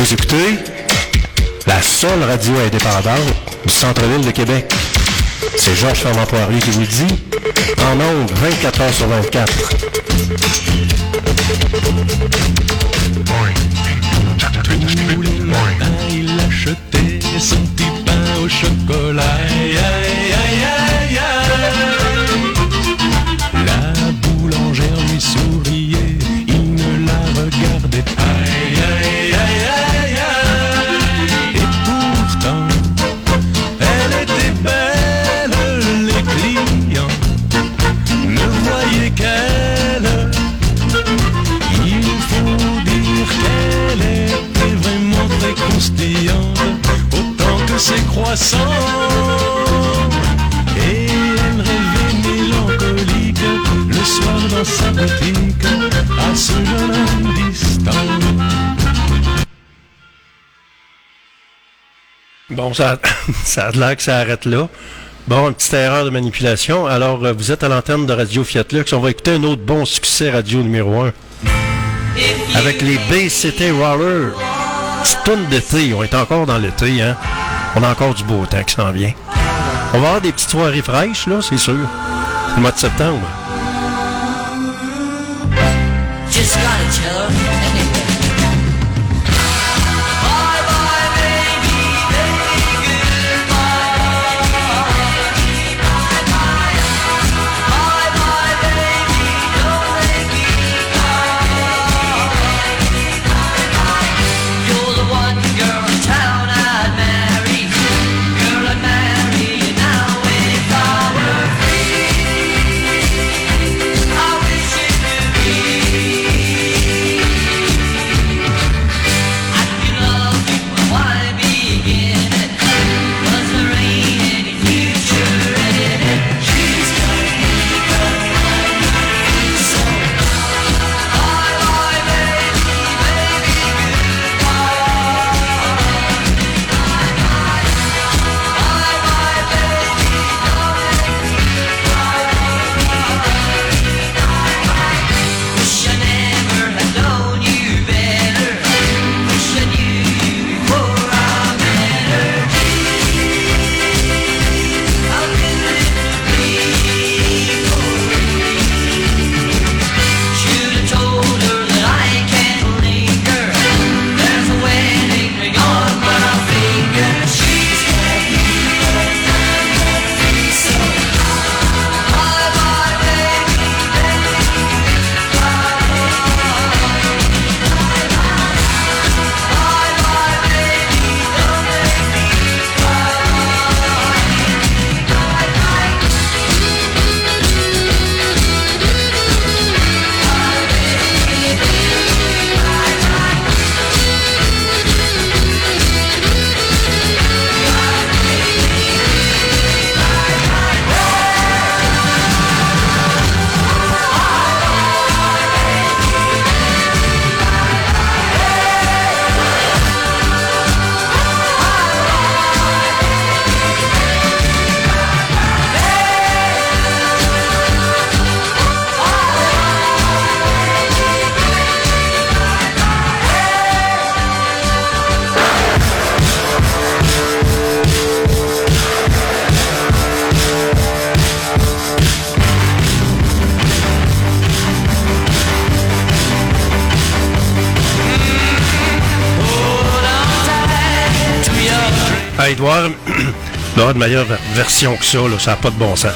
Vous écoutez la seule radio indépendante du centre-ville de Québec. C'est Georges Fernand-Poirier qui vous le dit, en ondes vingt-quatre heures sur vingt-quatre. Tous les matins, il achetait son petit pain au chocolat. Aïe, aïe, aïe, aïe, aïe. La boulangère lui souriait, il ne la regardait pas. Aïe, aïe, aïe, aïe, aïe. Et pourtant, elle était belle, les clients ne voyaient qu'elle. Il faut dire qu'elle était vraiment très croustillante, autant que ses croissants. Et elle rêvait mélancolique le soir dans sa boutique à ce jeune homme distant. Bon, ça, ça a l'air que ça arrête là. Bon, une petite erreur de manipulation. Alors, euh, vous êtes à l'antenne de Radio Fiat Lux. On va écouter un autre bon succès radio numéro un. Avec les Bay City Rollers. Petite toune d'été. On est encore dans l'été, hein. On a encore du beau temps qui s'en vient. On va avoir des petites soirées fraîches, là, c'est sûr. C'est le mois de septembre. Just gotta chill. Hey, il doit y avoir, il doit y avoir de meilleure version que ça, là, ça n'a pas de bon sens.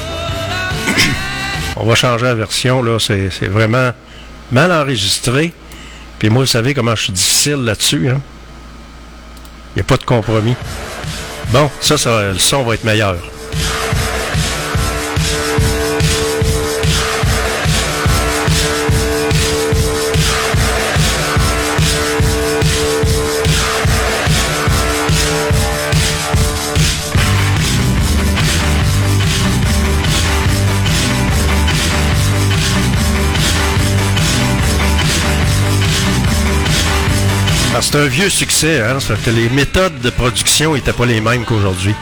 On va changer la version, là, c'est, c'est vraiment mal enregistré. Puis moi, vous savez comment je suis difficile là-dessus, hein. Il n'y a pas de compromis. Bon, ça, ça, le son va être meilleur. Alors, c'est un vieux succès, hein? Ça fait que les méthodes de production n'étaient pas les mêmes qu'aujourd'hui.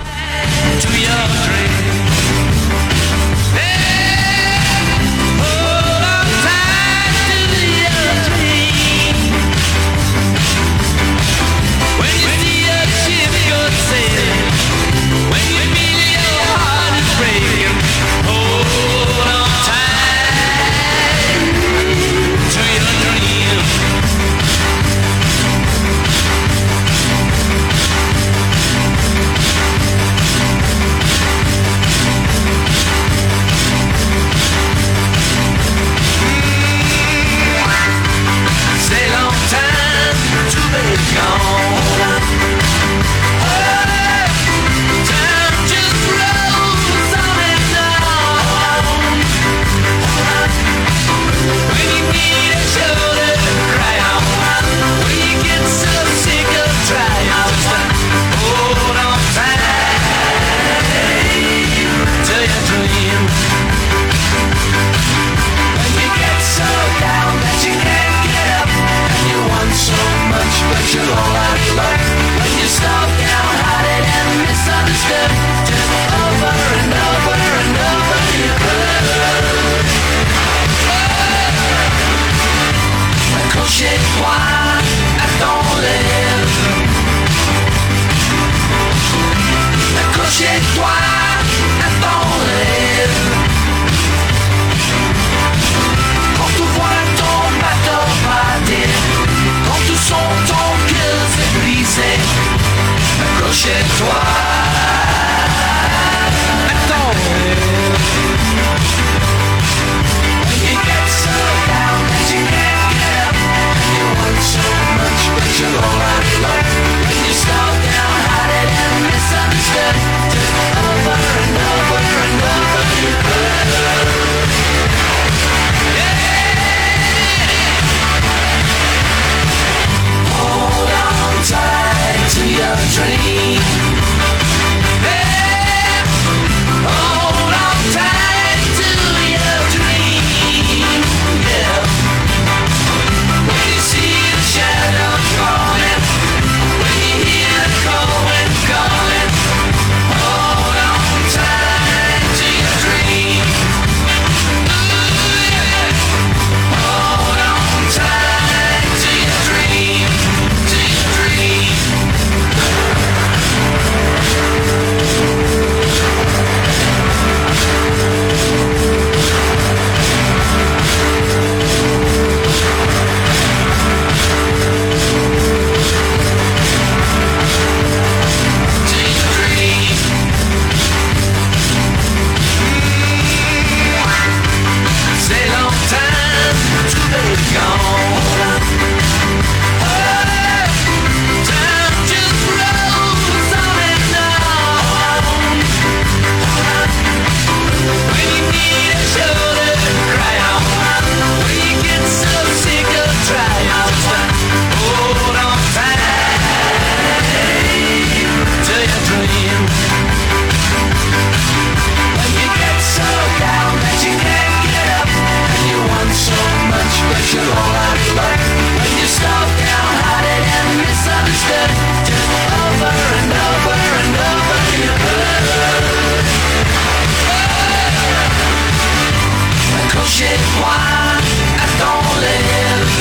Accroche-toi à ton rêve.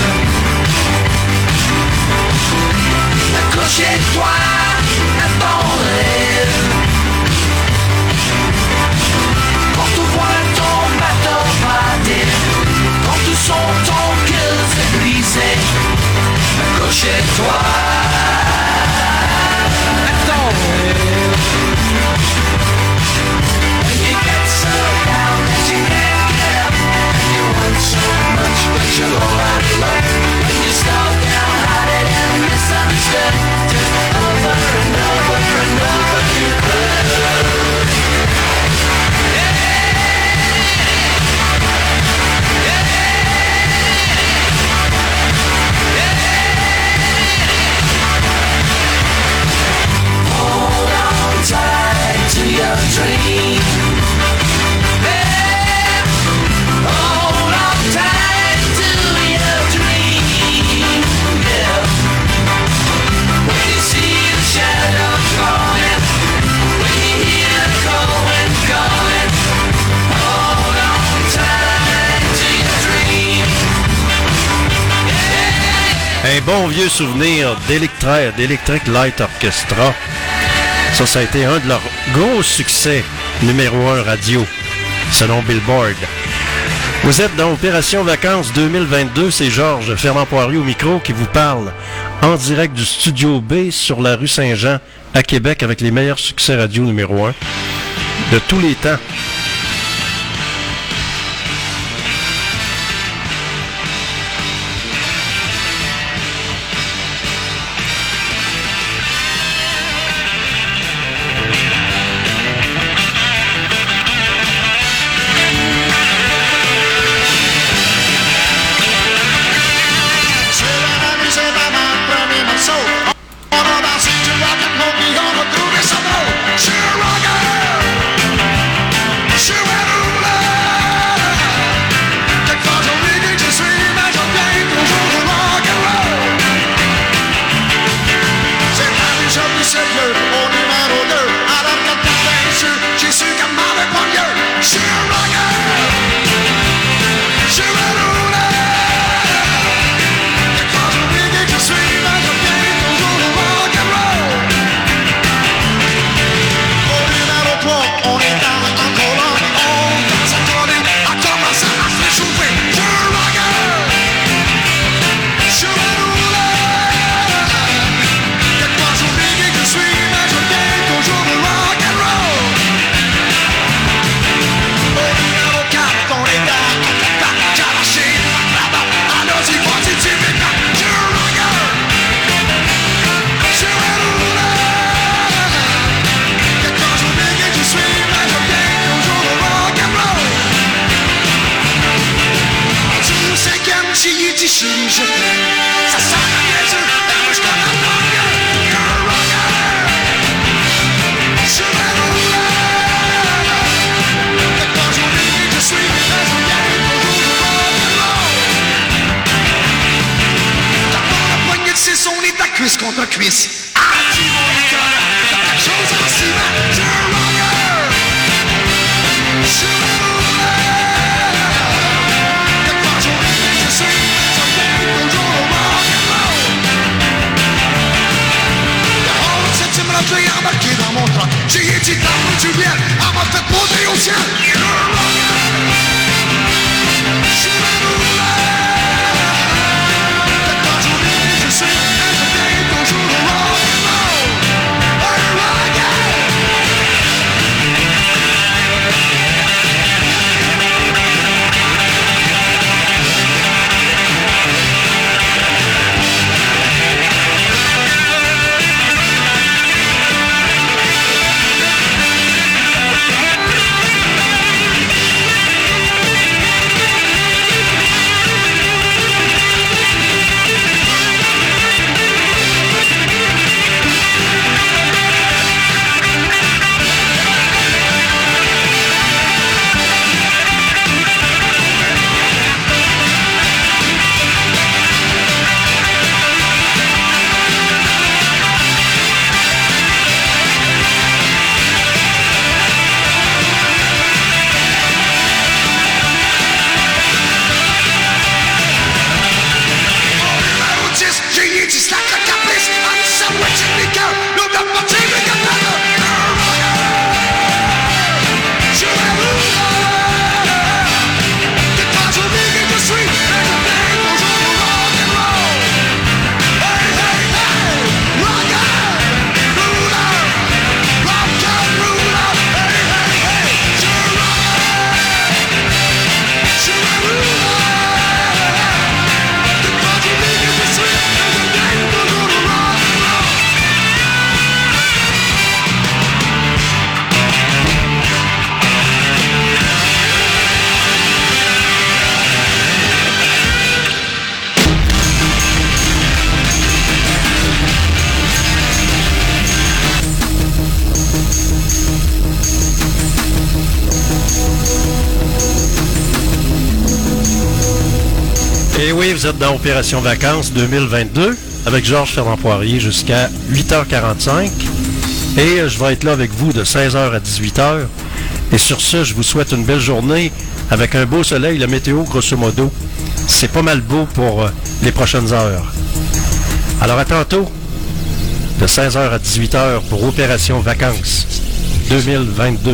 Accroche-toi à ton rêve. Quand tu vois ton bateau partir, quand tu sens ton cœur se briser, accroche-toi à ton rêve. When you get so down that you can't get up, and you want so much but you're all out of luck, when you start downhearted and misunderstood, just over and over and over you could. Hold on tight to your dream. Yeah. Hold on tight to your dream. Yeah. When you see the shadow growing, when you hear the going, going, hold on tight to your dream. Un bon vieux souvenir d'Electra- d'Electric Light Orchestra. Ça, ça a été un de leurs gros succès numéro un radio, selon Billboard. Vous êtes dans Opération Vacances deux mille vingt-deux. C'est Georges Fernand-Poirier au micro qui vous parle en direct du Studio B sur la rue Saint-Jean à Québec avec les meilleurs succès radio numéro un de tous les temps. Contre cuisse. Ah, tu mon cœur, t'as quelque chose en ciment. Je suis un rocker. Je suis un rocker. Quelque part j'en ai, je suis, je viens toujours au rock'n'roll. Dehors, cette tu me l'as fait embarquer dans mon truck. J'ai dit là où tu viens, elle m'a fait monter au ciel. Je suis un rocker. Je suis un rocker. Quelque part j'en ai, je suis, je viens toujours au rock'n'roll. Un rocker. Et oui, vous êtes dans Opération Vacances deux mille vingt-deux avec Georges Fernand Poirier jusqu'à huit heures quarante-cinq. Et je vais être là avec vous de seize heures à dix-huit heures. Et sur ce, je vous souhaite une belle journée avec un beau soleil. La météo, grosso modo, c'est pas mal beau pour euh, les prochaines heures. Alors à tantôt, de seize heures à dix-huit heures pour Opération Vacances deux mille vingt-deux.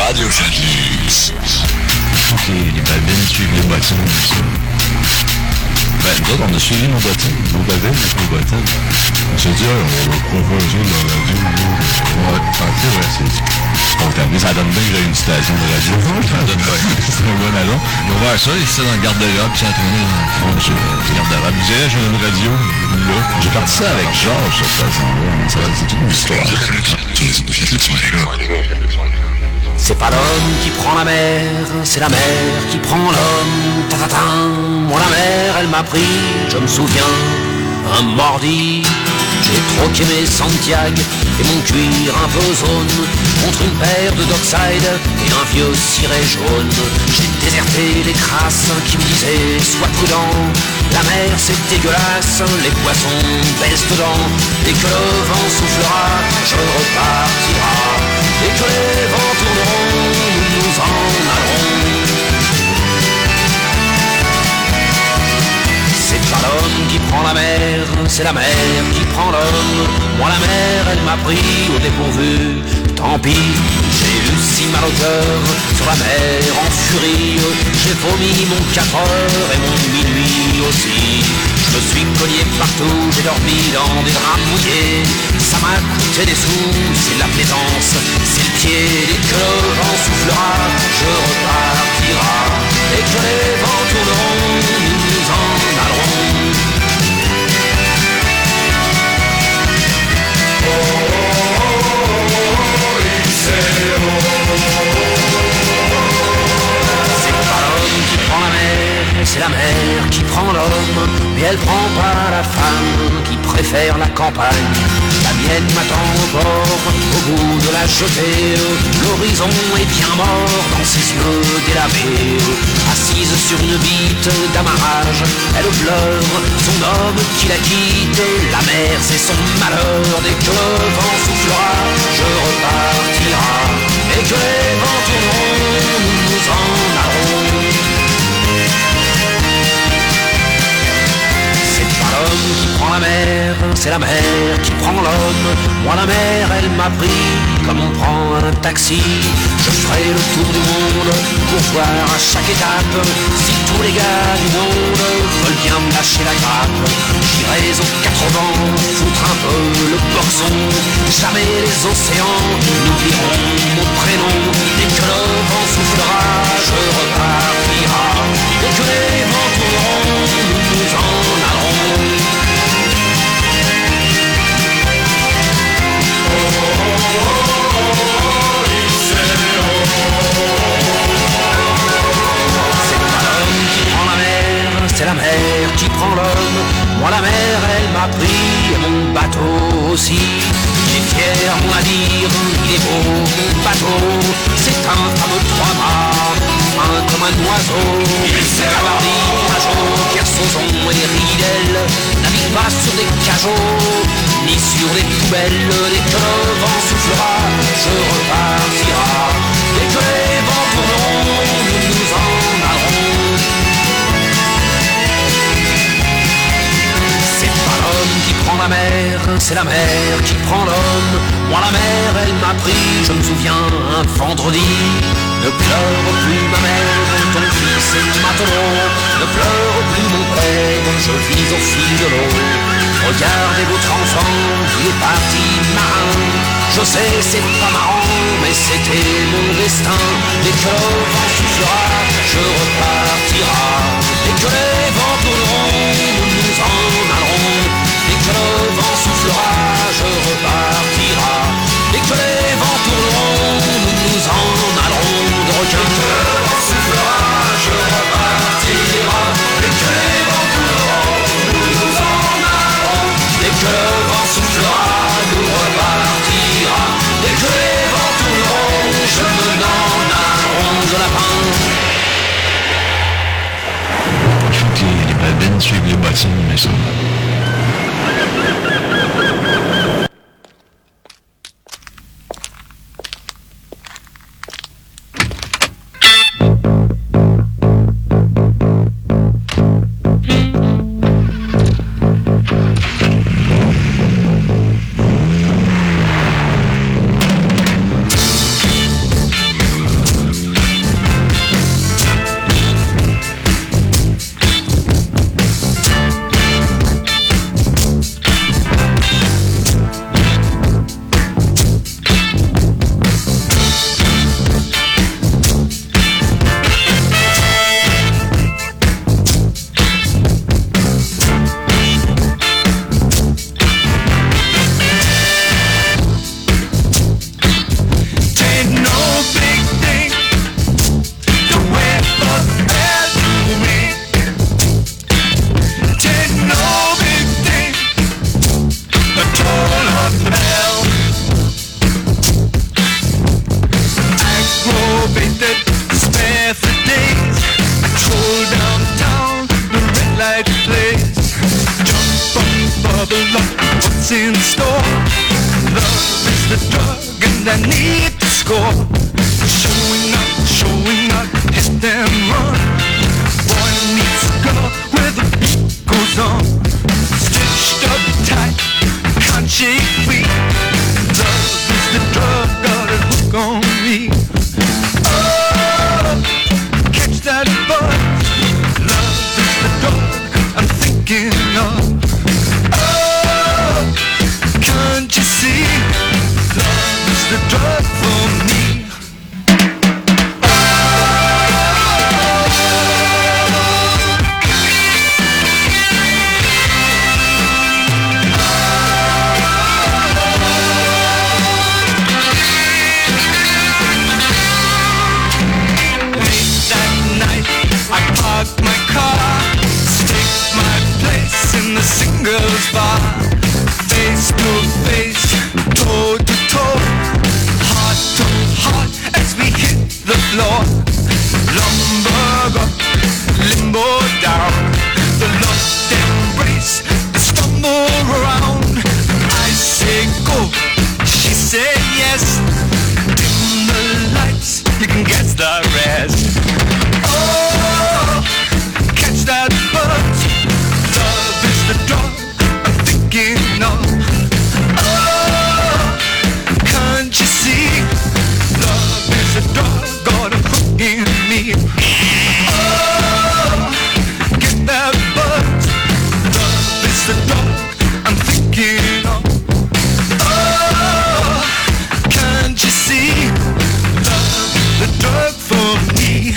radiophonique. Faut que les, les babines suivent les bottines, tout ça. Ben, nous autres, on a suivi nos bottines, nos babines avec nos bottines. On s'est dit, hey, on va pas faire ça dans la radio. Ouais, c'est vrai, c'est spontané. Ça donne bien que j'ai une station de radio. Ça donne bien. C'est un bon allon. On va voir ça, ici, dans le garde-robe, puis ça tourné dans le fond du garde-robe. Je dirais, j'ai une radio, là. J'ai parti ça avec Georges, cette façon-là. C'est toute une histoire. C'est pas l'homme qui prend la mer, c'est la mer qui prend l'homme. Ta-ta-ta, moi la mer, elle m'a pris, je me souviens, un mardi. J'ai troqué mes Santiago et mon cuir un peu zone contre une paire de Dockside et un vieux ciré jaune. J'ai déserté les crasses qui me disaient sois prudent, la mer c'est dégueulasse, les poissons baissent dedans. Dès que le vent soufflera, je repartira. Et que les vents tourneront, nous nous en allerons. C'est pas l'homme qui prend la mer, c'est la mer qui prend l'homme. Moi la mer, elle m'a pris au dépourvu. Tant pis, j'ai eu si mal au cœur sur la mer en furie. J'ai vomi mon quatre heures et mon minuit aussi. Je me suis cogné partout, j'ai dormi dans des draps mouillés. Ça m'a coûté des sous, c'est la plaisance, c'est le pied. Dès que le vent soufflera, je repartira. Et que les vents tourneront, nous nous en allerons. Oh, oh, oh, c'est pas l'homme qui prend la mer, c'est la mer qui prend l'homme. Mais elle prend pas la femme qui préfère la campagne. La mienne m'attend au bord, au bout de la jetée. L'horizon est bien mort dans ses yeux délavés. Assise sur une bite d'amarrage, elle pleure son homme qui la quitte. La mer c'est son malheur, dès que le vent soufflera, je repartira. Et que les vents tourneront, nous nous en allerons. C'est pas l'homme qui prend la mer, c'est la mer qui prend l'homme. Moi la mer, elle m'a pris comme on prend un taxi. Je ferai le tour du monde pour voir à chaque étape si tous les gars du monde veulent bien me lâcher la grappe. J'irai aux quatre vents foutre un peu le boxon. Jamais les océans n'oublieront mon prénom. Dès que le vent soufflera, je repartira. Dès que les vents tourneront, nous nous en allerons. C'est la mer qui prend l'homme. Moi la mer elle m'a pris et mon bateau aussi. Il est fier mon navire, il est beau mon bateau. C'est un fameux trois-mâts, fin comme un oiseau. Cabardi, Pajot, Kersozon et les ridelles naviguent pas sur des cajots, ni sur des poubelles. Dès que le vent soufflera, je repartira. Dès que les vents tourneront, nous nous en allerons. Qui prend la mer, c'est la mer qui prend l'homme. Moi la mer, elle m'a pris, je me souviens, un vendredi. Ne pleure plus ma mère, ton fils est matelot. Ne pleure plus mon père, je vis au fil de l'eau. Regardez votre enfant, il est parti marin. Je sais, c'est pas marrant, mais c'était mon destin. Dès que le vent soufflera, je repartira. Dès que les vents tourneront, nous nous en allerons. Dès que le vent soufflera, je repartira. Dès que les vents tourneront, nous nous en allerons. De requin. Dès que le vent soufflera, je repartira. Dès que les vents tourneront, nous nous en allerons. Dès que le vent soufflera, nous repartira. Dès que les vents tourneront, je me n'en arronge la pince. floor. Lumber up, limbo down. The lost embrace, the stumble around. I say go, she say yes. Dim the lights, you can guess the rest. Oh, catch that buzz. Love is the drug I'm thinking of. Oh, can't you see? Love is a drug got a hook in me. Oh, get that buzz. Love is the drug I'm thinking of. Oh, can't you see? Love the drug for me.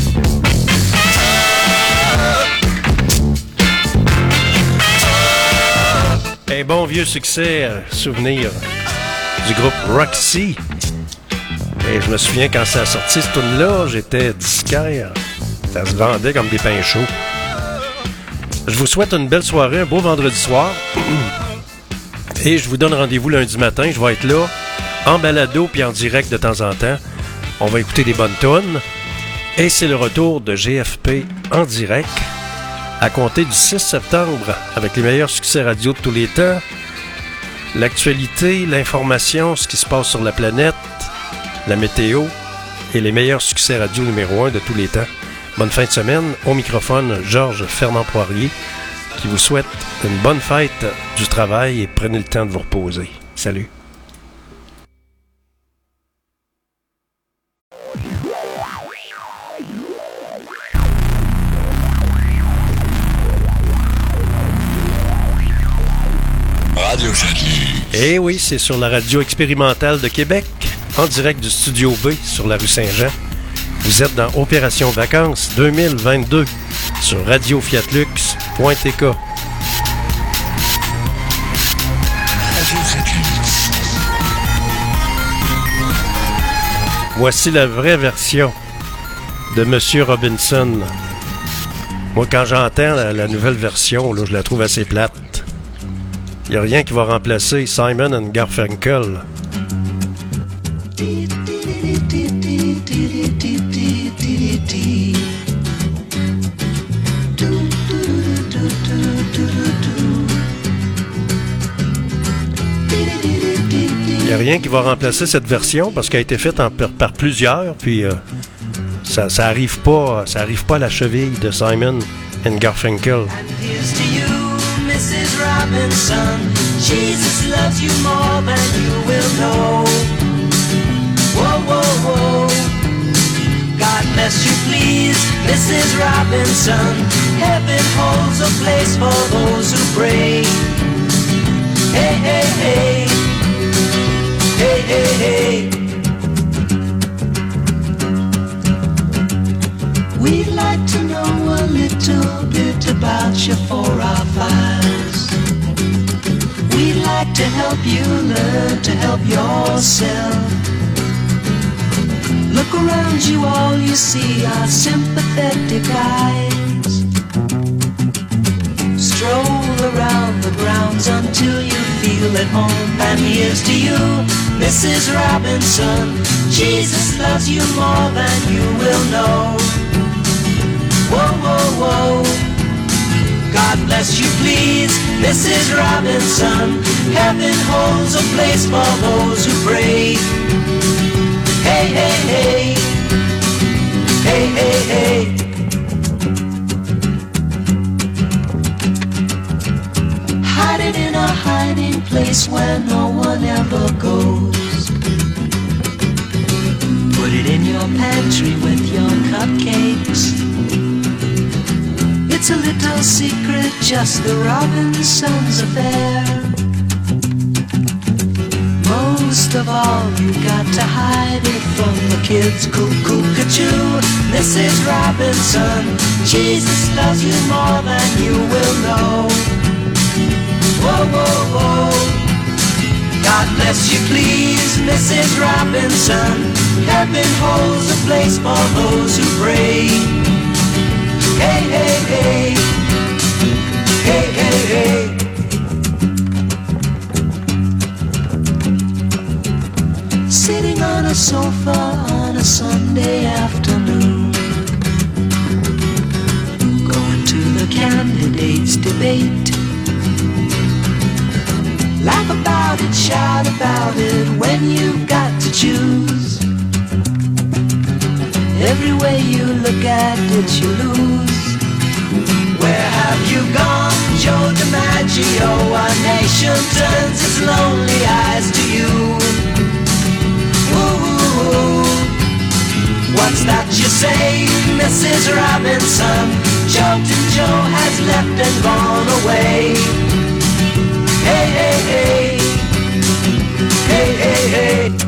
Un bon vieux succès, euh, souvenir du groupe Roxy. Et je me souviens quand ça a sorti ce tune-là, j'étais disquaire. Ça se vendait comme des pains chauds. Je vous souhaite une belle soirée, un beau vendredi soir. Et je vous donne rendez-vous lundi matin. Je vais être là, en balado puis en direct de temps en temps. On va écouter des bonnes tunes. Et c'est le retour de G F P en direct à compter du six septembre avec les meilleurs succès radio de tous les temps. L'actualité, l'information, ce qui se passe sur la planète, la météo et les meilleurs succès radio numéro un de tous les temps. Bonne fin de semaine. Au microphone, Georges Fernand-Poirier qui vous souhaite une bonne fête du travail et prenez le temps de vous reposer. Salut. Radio Châtelet. Eh oui, c'est sur la radio expérimentale de Québec, en direct du Studio B sur la rue Saint-Jean. Vous êtes dans Opération Vacances deux mille vingt-deux sur radio fiat lux point t k. Radio Châtelet. Voici la vraie version de Monsieur Robinson. Moi, quand j'entends la, la nouvelle version, là, je la trouve assez plate. Il n'y a rien qui va remplacer Simon and Garfunkel. Il n'y a rien qui va remplacer cette version parce qu'elle a été faite en, par, par plusieurs, puis euh, ça, ça arrive pas, ça arrive pas à la cheville de Simon and Garfunkel. Missus Robinson, Jesus loves you more than you will know. Whoa, whoa, whoa. God bless you, please, Missus Robinson. Heaven holds a place for those who pray. Hey, hey, hey. Hey, hey, hey. We'd like to know a little bit about you for our files. We'd like to help you learn to help yourself. Look around you, all you see are sympathetic eyes. Stroll around the grounds until you feel at home. And here's to you, Missus Robinson. Jesus loves you more than you will know. Whoa, whoa, whoa. God bless you, please, Missus Robinson. Heaven holds a place for those who pray. Hey, hey, hey. Hey, hey, hey. Hiding in a hiding place where no one ever goes. Put it in your pantry with your cupcakes. It's a little secret, just the Robinsons' affair. Most of all, you got to hide it from the kids. Cuckoo-ca-choo, Missus Robinson. Jesus loves you more than you will know. Whoa, whoa, whoa. God bless you, please, Missus Robinson. Heaven holds a place for those who pray. Hey, hey, hey. Hey, hey, hey. Sitting on a sofa on a Sunday afternoon. bait. Laugh about it, shout about it when you've got to choose. Every way you look at it, you lose. Where have you gone, Joe DiMaggio? Our nation turns its lonely eyes to you. Ooh, what's that you say, Missus Robinson? Jolton Joe has left and gone away. Hey, hey, hey. Hey, hey, hey.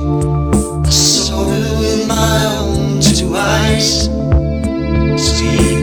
See